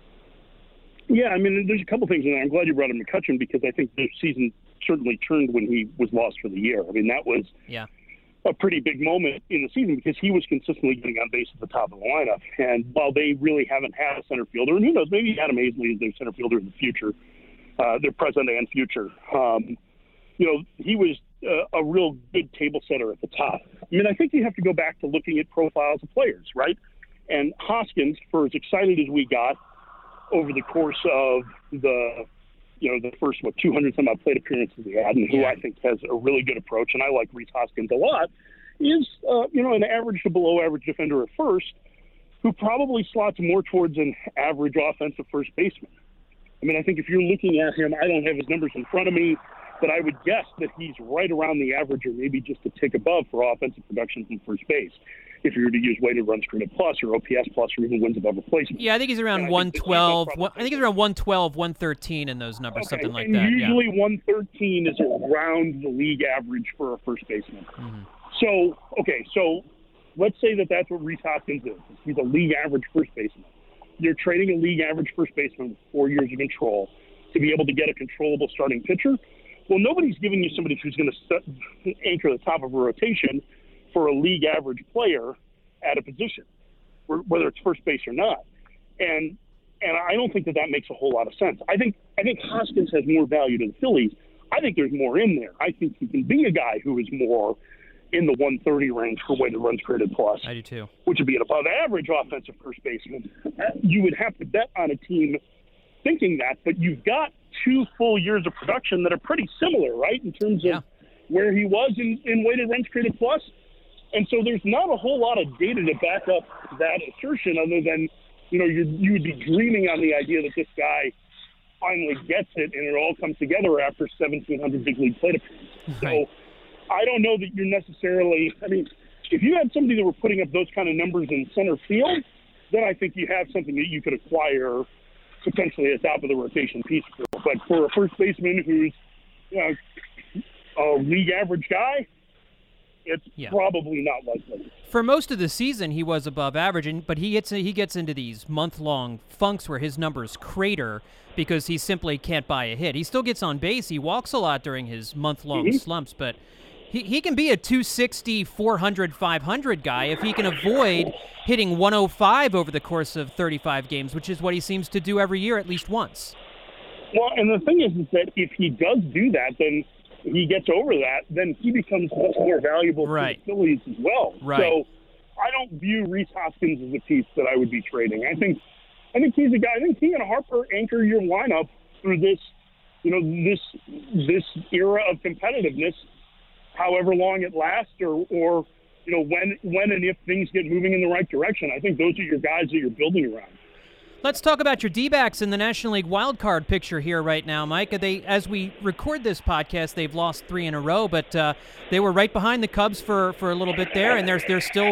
Yeah, I mean, there's a couple things in there. I'm glad you brought up McCutchen, because I think the season certainly turned when he was lost for the year. I mean, that was yeah. a pretty big moment in the season, because he was consistently getting on base at the top of the lineup. And while they really haven't had a center fielder, and who knows, maybe Adam Hazley is their center fielder in the future, uh, their present and future, um, you know, he was uh, a real good table setter at the top. I mean, I think you have to go back to looking at profiles of players, right? And Hoskins, for as excited as we got over the course of the you know, the first, what, two hundred some odd plate appearances he had, and who yeah. I think has a really good approach, and I like Rhys Hoskins a lot, is, uh, you know, an average to below average defender at first, who probably slots more towards an average offensive first baseman. I mean, I think if you're looking at him, I don't have his numbers in front of me, but I would guess that he's right around the average, or maybe just a tick above, for offensive production from first base, if you were to use weighted runs created plus, or O P S plus, or even wins above replacement. Yeah, I think he's around one twelve. I think he's around one twelve, one thirteen in those numbers, okay. something like and that. Usually yeah. one thirteen is around the league average for a first baseman. Mm-hmm. So, okay, so let's say that that's what Rhys Hoskins is. He's a league average first baseman. You're trading a league average first baseman with four years of control to be able to get a controllable starting pitcher. Well, nobody's giving you somebody who's going to anchor the top of a rotation for a league average player at a position, whether it's first base or not. And and I don't think that that makes a whole lot of sense. I think I think Hoskins has more value to the Phillies. I think there's more in there. I think he can be a guy who is more in the one thirty range for weighted runs created plus. I do too. Which would be an above average offensive first baseman. You would have to bet on a team thinking that, but you've got two full years of production that are pretty similar, right, in terms of yeah. where he was in, in weighted runs created plus. And so there's not a whole lot of data to back up that assertion, other than, you know, you you would be dreaming on the idea that this guy finally gets it and it all comes together after seventeen hundred big league plate appearances. Right. So I don't know that you're necessarily – I mean, if you had somebody that were putting up those kind of numbers in center field, then I think you have something that you could acquire potentially at top of the rotation piece. But for a first baseman who's, you know, a league average guy, it's yeah. probably not likely. For most of the season, he was above average, and, but he gets he gets into these month-long funks where his numbers crater because he simply can't buy a hit. He still gets on base. He walks a lot during his month-long mm-hmm. slumps, but he, he can be a two sixty, four hundred, five hundred guy if he can avoid hitting one oh five over the course of thirty-five games, which is what he seems to do every year at least once. Well, and the thing is, is that if he does do that, then he gets over that, then he becomes much more valuable right. to the Phillies as well. Right. So I don't view Rhys Hoskins as a piece that I would be trading. I think I think he's a guy. I think he and Harper anchor your lineup through this, you know, this this era of competitiveness, however long it lasts, or or you know when when and if things get moving in the right direction. I think those are your guys that you're building around. Let's talk about your D-backs in the National League wildcard picture here right now, Mike. They, as we record this podcast, they've lost three in a row, but uh, they were right behind the Cubs for, for a little bit there, and they're they're still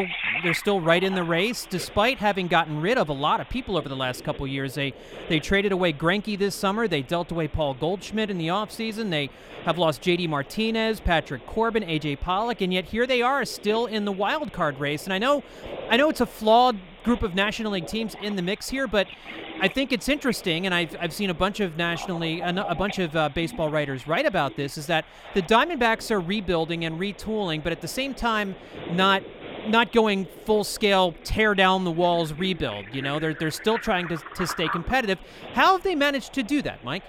they're still right in the race, despite having gotten rid of a lot of people over the last couple years. They they traded away Greinke this summer. They dealt away Paul Goldschmidt in the offseason. They have lost J D Martinez, Patrick Corbin, A J Pollock, and yet here they are still in the wild card race. And I know, I know it's a flawed group of National League teams in the mix here, but I think it's interesting, and I've, I've seen a bunch of National League, a bunch of uh, baseball writers write about this, is that the Diamondbacks are rebuilding and retooling, but at the same time not not going full-scale tear down the walls rebuild. You know, they're they're still trying to to stay competitive. How have they managed to do that, Mike?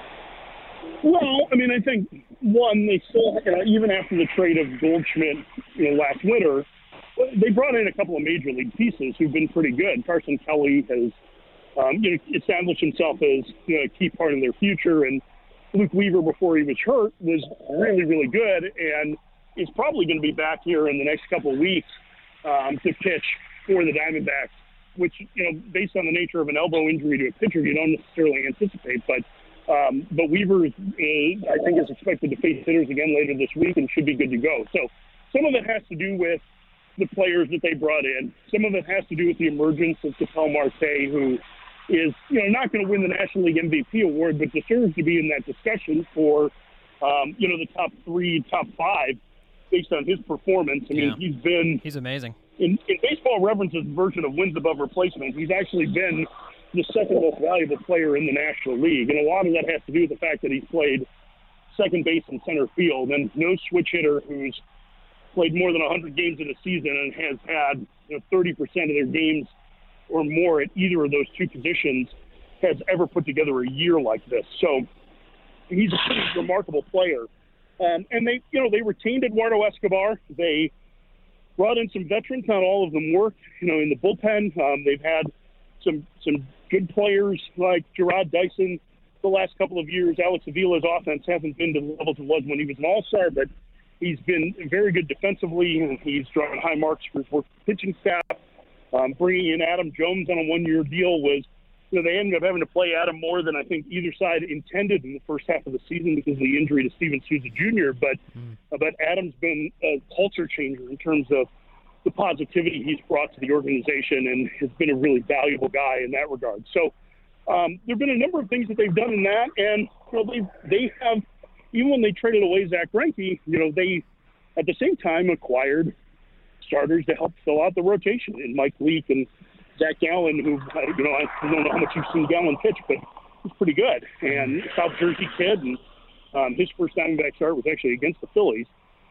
Well, I mean, I think one, they still, you know, even after the trade of Goldschmidt, you know, last winter, they brought in a couple of major league pieces who've been pretty good. Carson Kelly has, um, you know, established himself as, you know, a key part of their future, and Luke Weaver, before he was hurt, was really, really good, and is probably going to be back here in the next couple of weeks um, to pitch for the Diamondbacks, which, you know, based on the nature of an elbow injury to a pitcher, you don't necessarily anticipate, but um, but Weaver, is, uh, I think, is expected to face hitters again later this week and should be good to go. So some of it has to do with the players that they brought in. Some of it has to do with the emergence of Ketel Marte, who is, you know, not going to win the National League M V P award, but deserves to be in that discussion for, um, you know, the top three, top five, based on his performance. I mean, yeah. he's been... He's amazing. In, in Baseball Reference's version of wins above replacement, he's actually been the second most valuable player in the National League. And a lot of that has to do with the fact that he's played second base and center field, and no switch hitter who's played more than one hundred games in a season and has had, you know, thirty percent of their games or more at either of those two positions has ever put together a year like this. So he's a pretty remarkable player. Um, and they, you know, they retained Eduardo Escobar. They brought in some veterans. Not all of them worked, you know, in the bullpen. Um, they've had some some good players like Gerard Dyson the last couple of years. Alex Avila's offense hasn't been to the levels it was when he was an all-star, but he's been very good defensively, and he's drawn high marks for his work with pitching staff. Um, bringing in Adam Jones on a one-year deal was, you know, they ended up having to play Adam more than I think either side intended in the first half of the season because of the injury to Steven Souza Junior But, mm. uh, but Adam's been a culture changer in terms of the positivity he's brought to the organization, and has been a really valuable guy in that regard. So um, there have been a number of things that they've done in that, and you know, they they have, even when they traded away Zach Greinke, you know, they at the same time acquired starters to help fill out the rotation in Mike Leake and Zach Gallen, who, you know, I don't know how much you've seen Gallen pitch, but he's pretty good. And South Jersey kid, and um, his first Diamondback start was actually against the Phillies.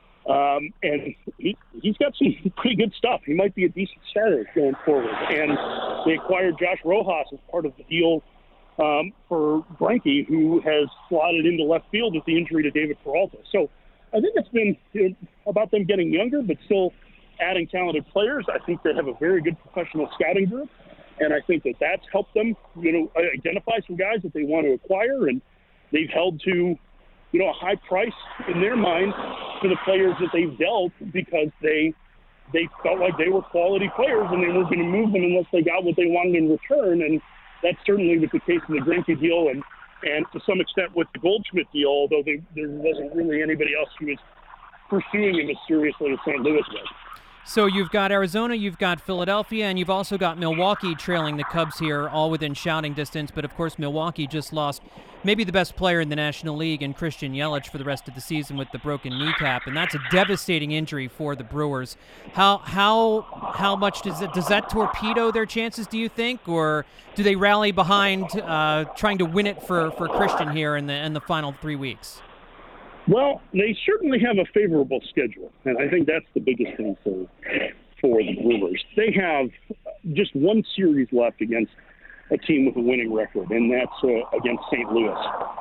Um, and he, he's got some pretty good stuff. He might be a decent starter going forward. And they acquired Josh Rojas as part of the deal um, for Greinke, who has slotted into left field with the injury to David Peralta. So I think it's been, you know, about them getting younger, but still adding talented players. I think they have a very good professional scouting group, and I think that that's helped them, you know, identify some guys that they want to acquire, and they've held to, you know, a high price in their mind for the players that they've dealt, because they they felt like they were quality players and they weren't going to move them unless they got what they wanted in return. And that certainly was the case in the Greinke deal, and and to some extent with the Goldschmidt deal, although they, there wasn't really anybody else who was pursuing him as seriously as Saint Louis was. So you've got Arizona, you've got Philadelphia, and you've also got Milwaukee trailing the Cubs here, all within shouting distance. But, of course, Milwaukee just lost maybe the best player in the National League in Christian Yelich for the rest of the season with the broken kneecap, and that's a devastating injury for the Brewers. How how how much does it does that torpedo their chances, do you think, or do they rally behind uh, trying to win it for, for Christian here in the in the final three weeks? Well, they certainly have a favorable schedule, and I think that's the biggest thing for for the Brewers. They have just one series left against a team with a winning record, and that's uh, against Saint Louis.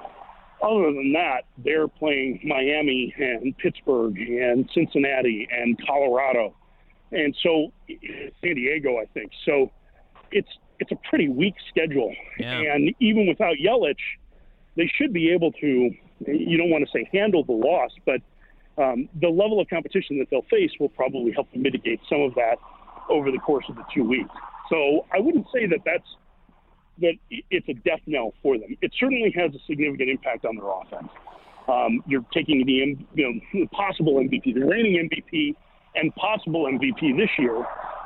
Other than that, they're playing Miami and Pittsburgh and Cincinnati and Colorado, and so San Diego, I think. So it's it's a pretty weak schedule, yeah. And even without Yelich, they should be able to, you don't want to say handle the loss, but um, the level of competition that they'll face will probably help to mitigate some of that over the course of the two weeks. So I wouldn't say that that's that it's a death knell for them. It certainly has a significant impact on their offense. Um, you're taking the, you know, possible M V P, the reigning M V P and possible M V P this year,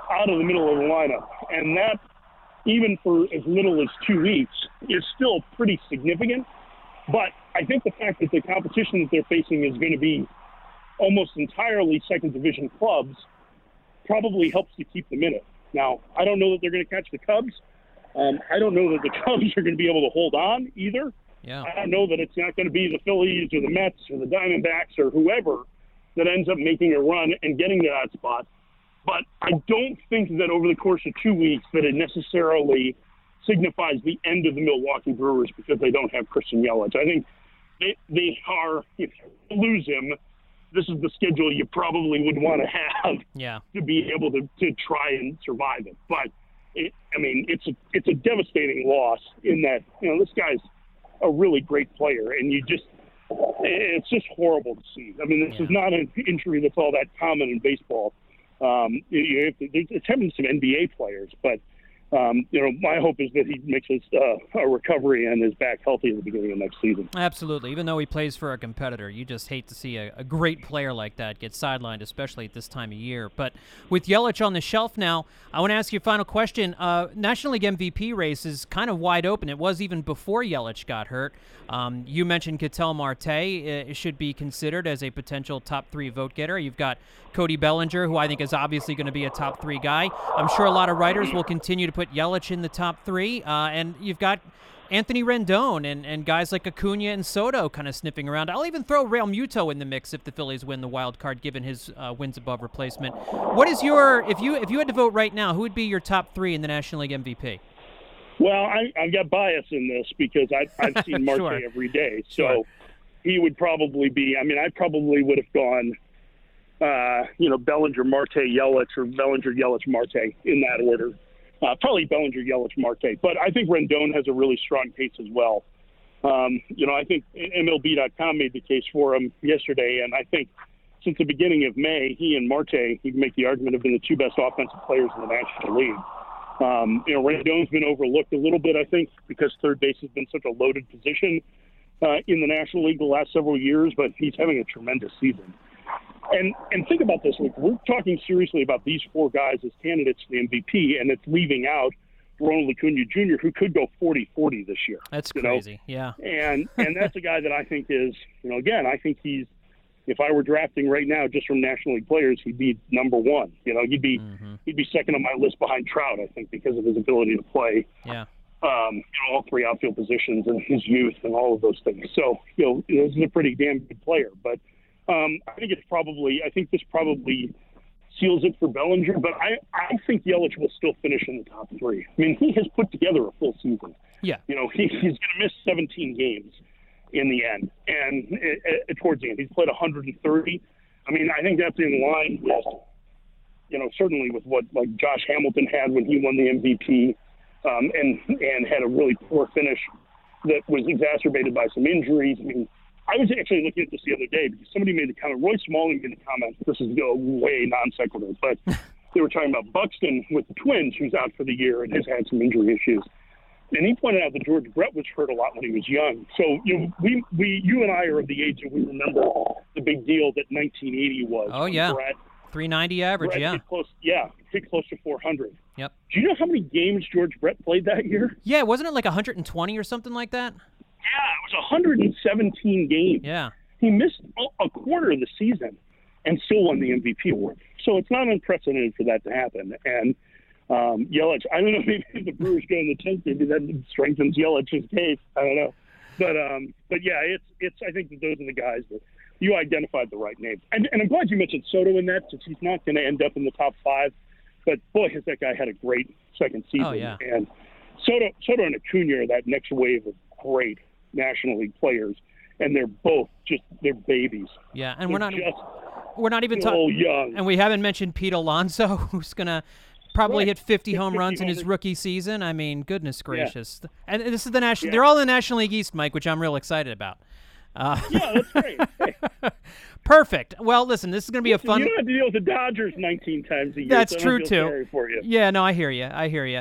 out of the middle of the lineup. And that, even for as little as two weeks, is still pretty significant. But I think the fact that the competition that they're facing is going to be almost entirely second division clubs probably helps to keep them in it. Now, I don't know that they're going to catch the Cubs. Um, I don't know that the Cubs are going to be able to hold on either. Yeah. I don't know that it's not going to be the Phillies or the Mets or the Diamondbacks or whoever that ends up making a run and getting to that spot. But I don't think that over the course of two weeks that it necessarily signifies the end of the Milwaukee Brewers because they don't have Christian Yelich. I think they, they are, if you lose him, this is the schedule you probably would want to have yeah. to be able to, to try and survive it. But, it, I mean, it's a, it's a devastating loss in that, you know, this guy's a really great player, and you just, it's just horrible to see. I mean, this yeah. is not an injury that's all that common in baseball. Um, you have to, it's happened to some N B A players, but Um, you know, my hope is that he makes his, uh, a recovery and is back healthy at the beginning of next season. Absolutely. Even though he plays for a competitor, you just hate to see a, a great player like that get sidelined, especially at this time of year. But with Yelich on the shelf now, I want to ask you a final question. Uh, National League M V P race is kind of wide open. It was even before Yelich got hurt. Um, you mentioned Ketel Marte uh, should be considered as a potential top three vote getter. You've got Cody Bellinger, who I think is obviously going to be a top three guy. I'm sure a lot of writers will continue to put Yelich in the top three. Uh, and you've got Anthony Rendon and, and guys like Acuna and Soto kind of sniffing around. I'll even throw Real Muto in the mix if the Phillies win the wild card, given his uh, wins above replacement. What is your, if you if you had to vote right now, who would be your top three in the National League M V P? Well, I, I've got bias in this because I've, I've seen Marte sure. every day. So sure. he would probably be, I mean, I probably would have gone, uh, you know, Bellinger, Marte, Yelich, or Bellinger, Yelich, Marte in that order. Uh, probably Bellinger, Yelich, Marte. But I think Rendon has a really strong case as well. Um, you know, I think M L B dot com made the case for him yesterday, and I think since the beginning of May, he and Marte, you can make the argument, have been the two best offensive players in the National League. Um, you know, Rendon's been overlooked a little bit, I think, because third base has been such a loaded position uh, in the National League the last several years, but he's having a tremendous season. And and think about this. Like, we're talking seriously about these four guys as candidates for the M V P, and it's leaving out Ronald Acuna Junior, who could go forty forty this year. That's you crazy, know? yeah. And and that's a guy that I think is, you know, again, I think he's, if I were drafting right now just from National League players, he'd be number one. You know, he'd be mm-hmm. he'd be second on my list behind Trout, I think, because of his ability to play yeah. um, you know, all three outfield positions and his youth and all of those things. So, you know, this is a pretty damn good player. But um, I think it's probably, I think this probably seals it for Bellinger. But I, I think Yelich will still finish in the top three. I mean, he has put together a full season. Yeah. You know, he, he's going to miss seventeen games in the end, and it, it, towards the end, he's played one hundred thirty. I mean, I think that's in line with, you know, certainly with what like Josh Hamilton had when he won the M V P, um, and and had a really poor finish that was exacerbated by some injuries. I mean, I was actually looking at this the other day because somebody made the comment. Roy Smalling made the comment. This is go way non sequitur, but they were talking about Buxton with the Twins, who's out for the year and has had some injury issues. And he pointed out that George Brett was hurt a lot when he was young. So, you know, we, we, you and I are of the age that we remember the big deal that nineteen eighty was. Oh, yeah. Brett, three ninety average, Brett yeah. Hit close, yeah, hit close to four hundred. Yep. Do you know how many games George Brett played that year? Yeah, wasn't it like one hundred twenty or something like that? Yeah, it was one hundred seventeen games. Yeah. He missed a quarter of the season and still won the M V P award. So it's not unprecedented for that to happen. And Um, Yelich, I don't know, maybe if the Brewers go in the tenth, maybe that strengthens Yelich's case. I don't know. But, um, but yeah, it's, it's, I think that those are the guys that you identified the right names. And, and I'm glad you mentioned Soto in that, since he's not going to end up in the top five. But boy, has that guy had a great second season. Oh, yeah. And Soto, Soto and Acuna are that next wave of great National League players. And they're both just, they're babies. Yeah. And they're we're not, just we're not even so talking, young. And we haven't mentioned Pete Alonso, who's going to probably Right. hit fifty home fifty runs in his homers. rookie season. I mean, goodness gracious. Yeah. And this is the national. Yeah. They're all in the National League East, Mike, which I'm real excited about. Uh, Yeah, that's great. Hey. Perfect. Well, listen, this is going to be a fun. You don't have to deal with the Dodgers nineteen times a year. That's so I true don't feel too. sorry for you. Yeah, no, I hear you. I hear you.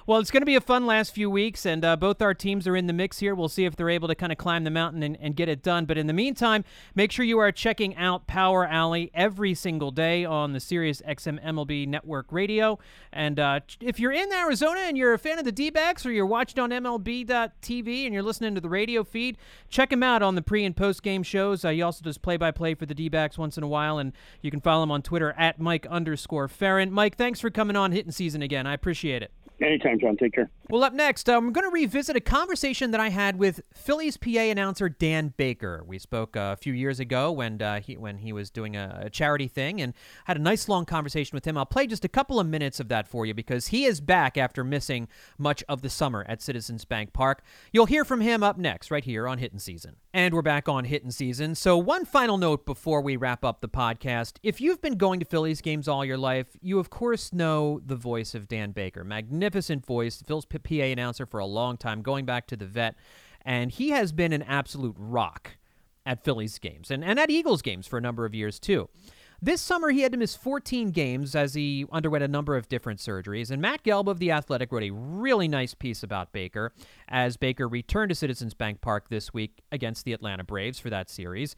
Well, it's going to be a fun last few weeks, and uh, both our teams are in the mix here. We'll see if they're able to kind of climb the mountain and, and get it done. But in the meantime, make sure you are checking out Power Alley every single day on the Sirius X M M L B Network Radio. And uh, if you're in Arizona and you're a fan of the D-backs, or you're watching on M L B dot T V and you're listening to the radio feed, check him out on the pre- and post-game shows. Uh, he also does play-by-play for the D-backs once in a while, and you can follow him on Twitter at Mike underscore Ferrin. Mike, thanks for coming on Hitting Season again. I appreciate it. Anytime, John. Take care. Well, up next, um, I'm going to revisit a conversation that I had with Phillies P A announcer Dan Baker. We spoke uh, a few years ago when uh, he when he was doing a, a charity thing, and had a nice long conversation with him. I'll play just a couple of minutes of that for you because he is back after missing much of the summer at Citizens Bank Park. You'll hear from him up next, right here on Hittin' Season. And we're back on Hittin' Season. So one final note before we wrap up the podcast. If you've been going to Phillies games all your life, you of course know the voice of Dan Baker. Magnificent voice, Phil's P A announcer for a long time, going back to the vet. And he has been an absolute rock at Phillies games and, and at Eagles games for a number of years too. This summer, he had to miss fourteen games as he underwent a number of different surgeries. And Matt Gelb of The Athletic wrote a really nice piece about Baker as Baker returned to Citizens Bank Park this week against the Atlanta Braves for that series.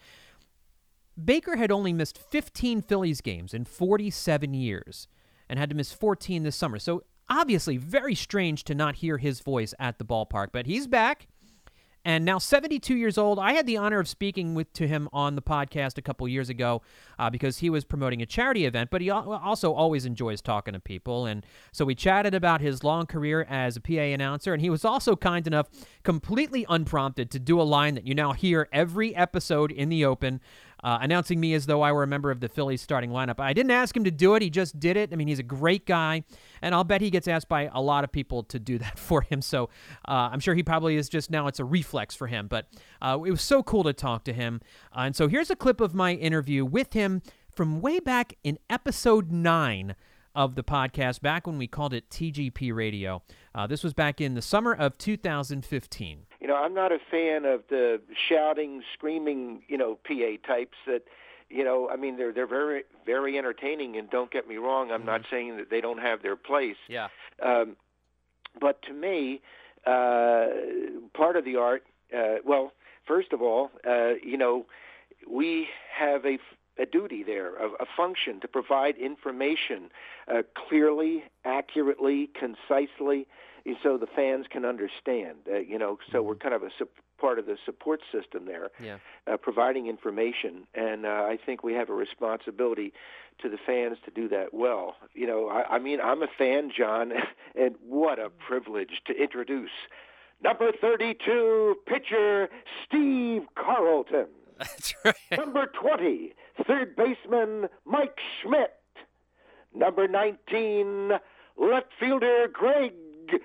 Baker had only missed fifteen Phillies games in forty-seven years and had to miss fourteen this summer. So obviously very strange to not hear his voice at the ballpark. But he's back. And now seventy-two years old. I had the honor of speaking with to him on the podcast a couple years ago uh, because he was promoting a charity event, but he also always enjoys talking to people. And so we chatted about his long career as a P A announcer, and he was also kind enough, completely unprompted, to do a line that you now hear every episode in the open, uh, announcing me as though I were a member of the Phillies starting lineup. I didn't ask him to do it. He just did it. I mean, he's a great guy, and I'll bet he gets asked by a lot of people to do that for him. So uh, I'm sure he probably is just now, it's a reflex for him. But uh, it was so cool to talk to him. Uh, and so here's a clip of my interview with him from way back in episode nine of the podcast, back when we called it T G P Radio. Uh, this was back in the summer of two thousand fifteen. You know, I'm not a fan of the shouting, screaming, you know, P A types that, you know, I mean, they're they're very, very entertaining, and don't get me wrong, I'm mm-hmm. not saying that they don't have their place. Yeah. Um, but to me, uh, part of the art, uh, well, first of all, uh, you know, we have a, a duty there, a, a function to provide information uh, clearly, accurately, concisely, so the fans can understand, uh, you know, so mm-hmm. we're kind of a su- part of the support system there, yeah. uh, providing information, and uh, I think we have a responsibility to the fans to do that well. You know, I, I mean, I'm a fan, John, and what a privilege to introduce number thirty-two, pitcher Steve Carlton. That's right. Number twenty, third baseman Mike Schmidt. Number nineteen, left fielder Greg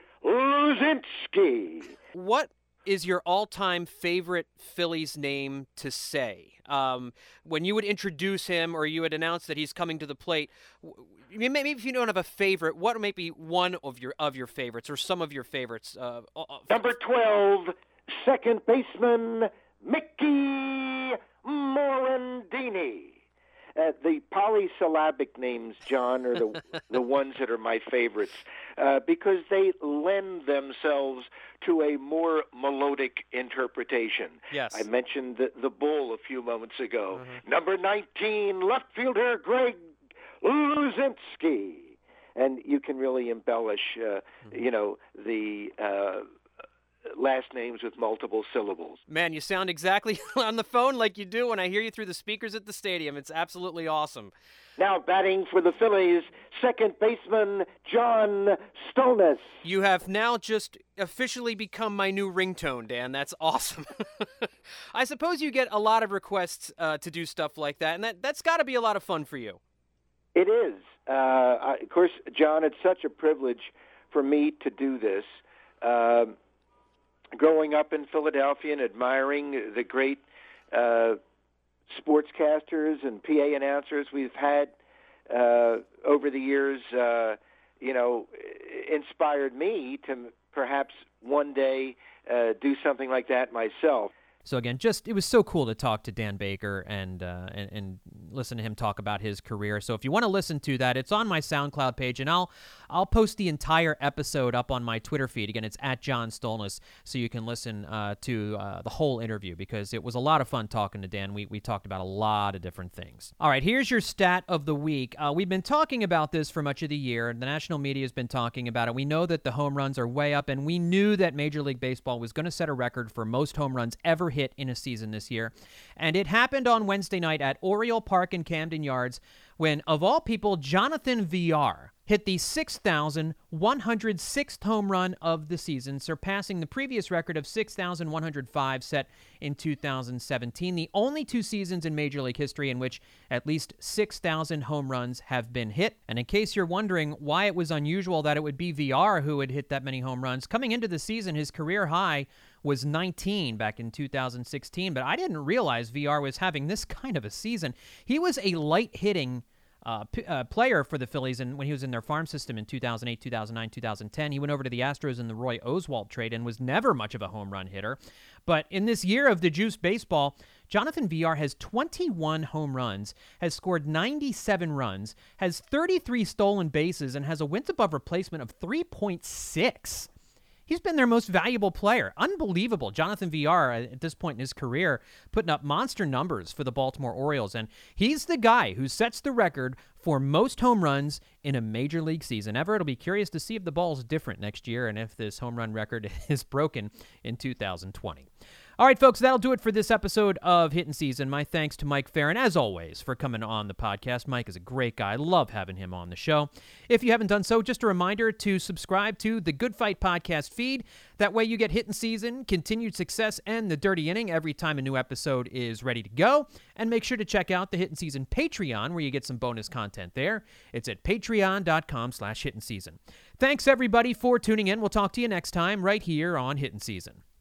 Luzinski. What is your all-time favorite Phillies name to say? Um, when you would introduce him or you would announce that he's coming to the plate, maybe if you don't have a favorite, what might be one of your of your favorites or some of your favorites? Uh, Number twelve, second baseman Mickey Morandini. Uh, the polysyllabic names, John, are the the ones that are my favorites uh, because they lend themselves to a more melodic interpretation. Yes. I mentioned the, the bull a few moments ago. Mm-hmm. Number nineteen, left fielder Greg Luzinski. And you can really embellish, uh, mm-hmm. you know, the uh, last names with multiple syllables. Man, you sound exactly on the phone like you do when I hear you through the speakers at the stadium. It's absolutely awesome. Now batting for the Phillies, second baseman John Stolnis. You have now just officially become my new ringtone, Dan. That's awesome. I suppose you get a lot of requests uh, to do stuff like that, and that, that's got to be a lot of fun for you. It is. Uh, I, of course, John, it's such a privilege for me to do this. Uh, growing up in Philadelphia and admiring the great uh, sportscasters and P A announcers we've had uh, over the years, uh, you know, inspired me to perhaps one day uh, do something like that myself. So again, just it was so cool to talk to Dan Baker and, uh, and and listen to him talk about his career. So if you want to listen to that, it's on my SoundCloud page, and I'll I'll post the entire episode up on my Twitter feed. Again, it's at John Stolnis, so you can listen uh, to uh, the whole interview, because it was a lot of fun talking to Dan. We we talked about a lot of different things. All right, here's your stat of the week. Uh, we've been talking about this for much of the year. The national media has been talking about it. We know that the home runs are way up, and we knew that Major League Baseball was going to set a record for most home runs ever hit in a season this year. And it happened on Wednesday night at Oriole Park in Camden Yards when, of all people, Jonathan Villar hit the six thousand one hundred sixth home run of the season, surpassing the previous record of six thousand one hundred five set in two thousand seventeen, the only two seasons in Major League history in which at least six thousand home runs have been hit. And in case you're wondering why it was unusual that it would be Villar who would hit that many home runs, coming into the season, his career high was nineteen back in two thousand sixteen, but I didn't realize Villar was having this kind of a season. He was a light-hitting Uh, p- uh, player for the Phillies, and when he was in their farm system in two thousand eight, two thousand nine, two thousand ten. He went over to the Astros in the Roy Oswalt trade and was never much of a home run hitter. But in this year of the Juice Baseball, Jonathan Villar has twenty-one home runs, has scored ninety-seven runs, has thirty-three stolen bases, and has a wins above replacement of three point six. He's been their most valuable player. Unbelievable. Jonathan Villar, at this point in his career, putting up monster numbers for the Baltimore Orioles. And he's the guy who sets the record for most home runs in a Major League season ever. It'll be curious to see if the ball's different next year and if this home run record is broken in two thousand twenty. All right, folks, that'll do it for this episode of Hittin' Season. My thanks to Mike Farron, as always, for coming on the podcast. Mike is a great guy. I love having him on the show. If you haven't done so, just a reminder to subscribe to the Good Fight podcast feed. That way you get Hittin' Season, Continued Success, and The Dirty Inning every time a new episode is ready to go. And make sure to check out the Hittin' Season Patreon, where you get some bonus content there. It's at patreon.com slash Hittin' Season. Thanks, everybody, for tuning in. We'll talk to you next time right here on Hittin' Season.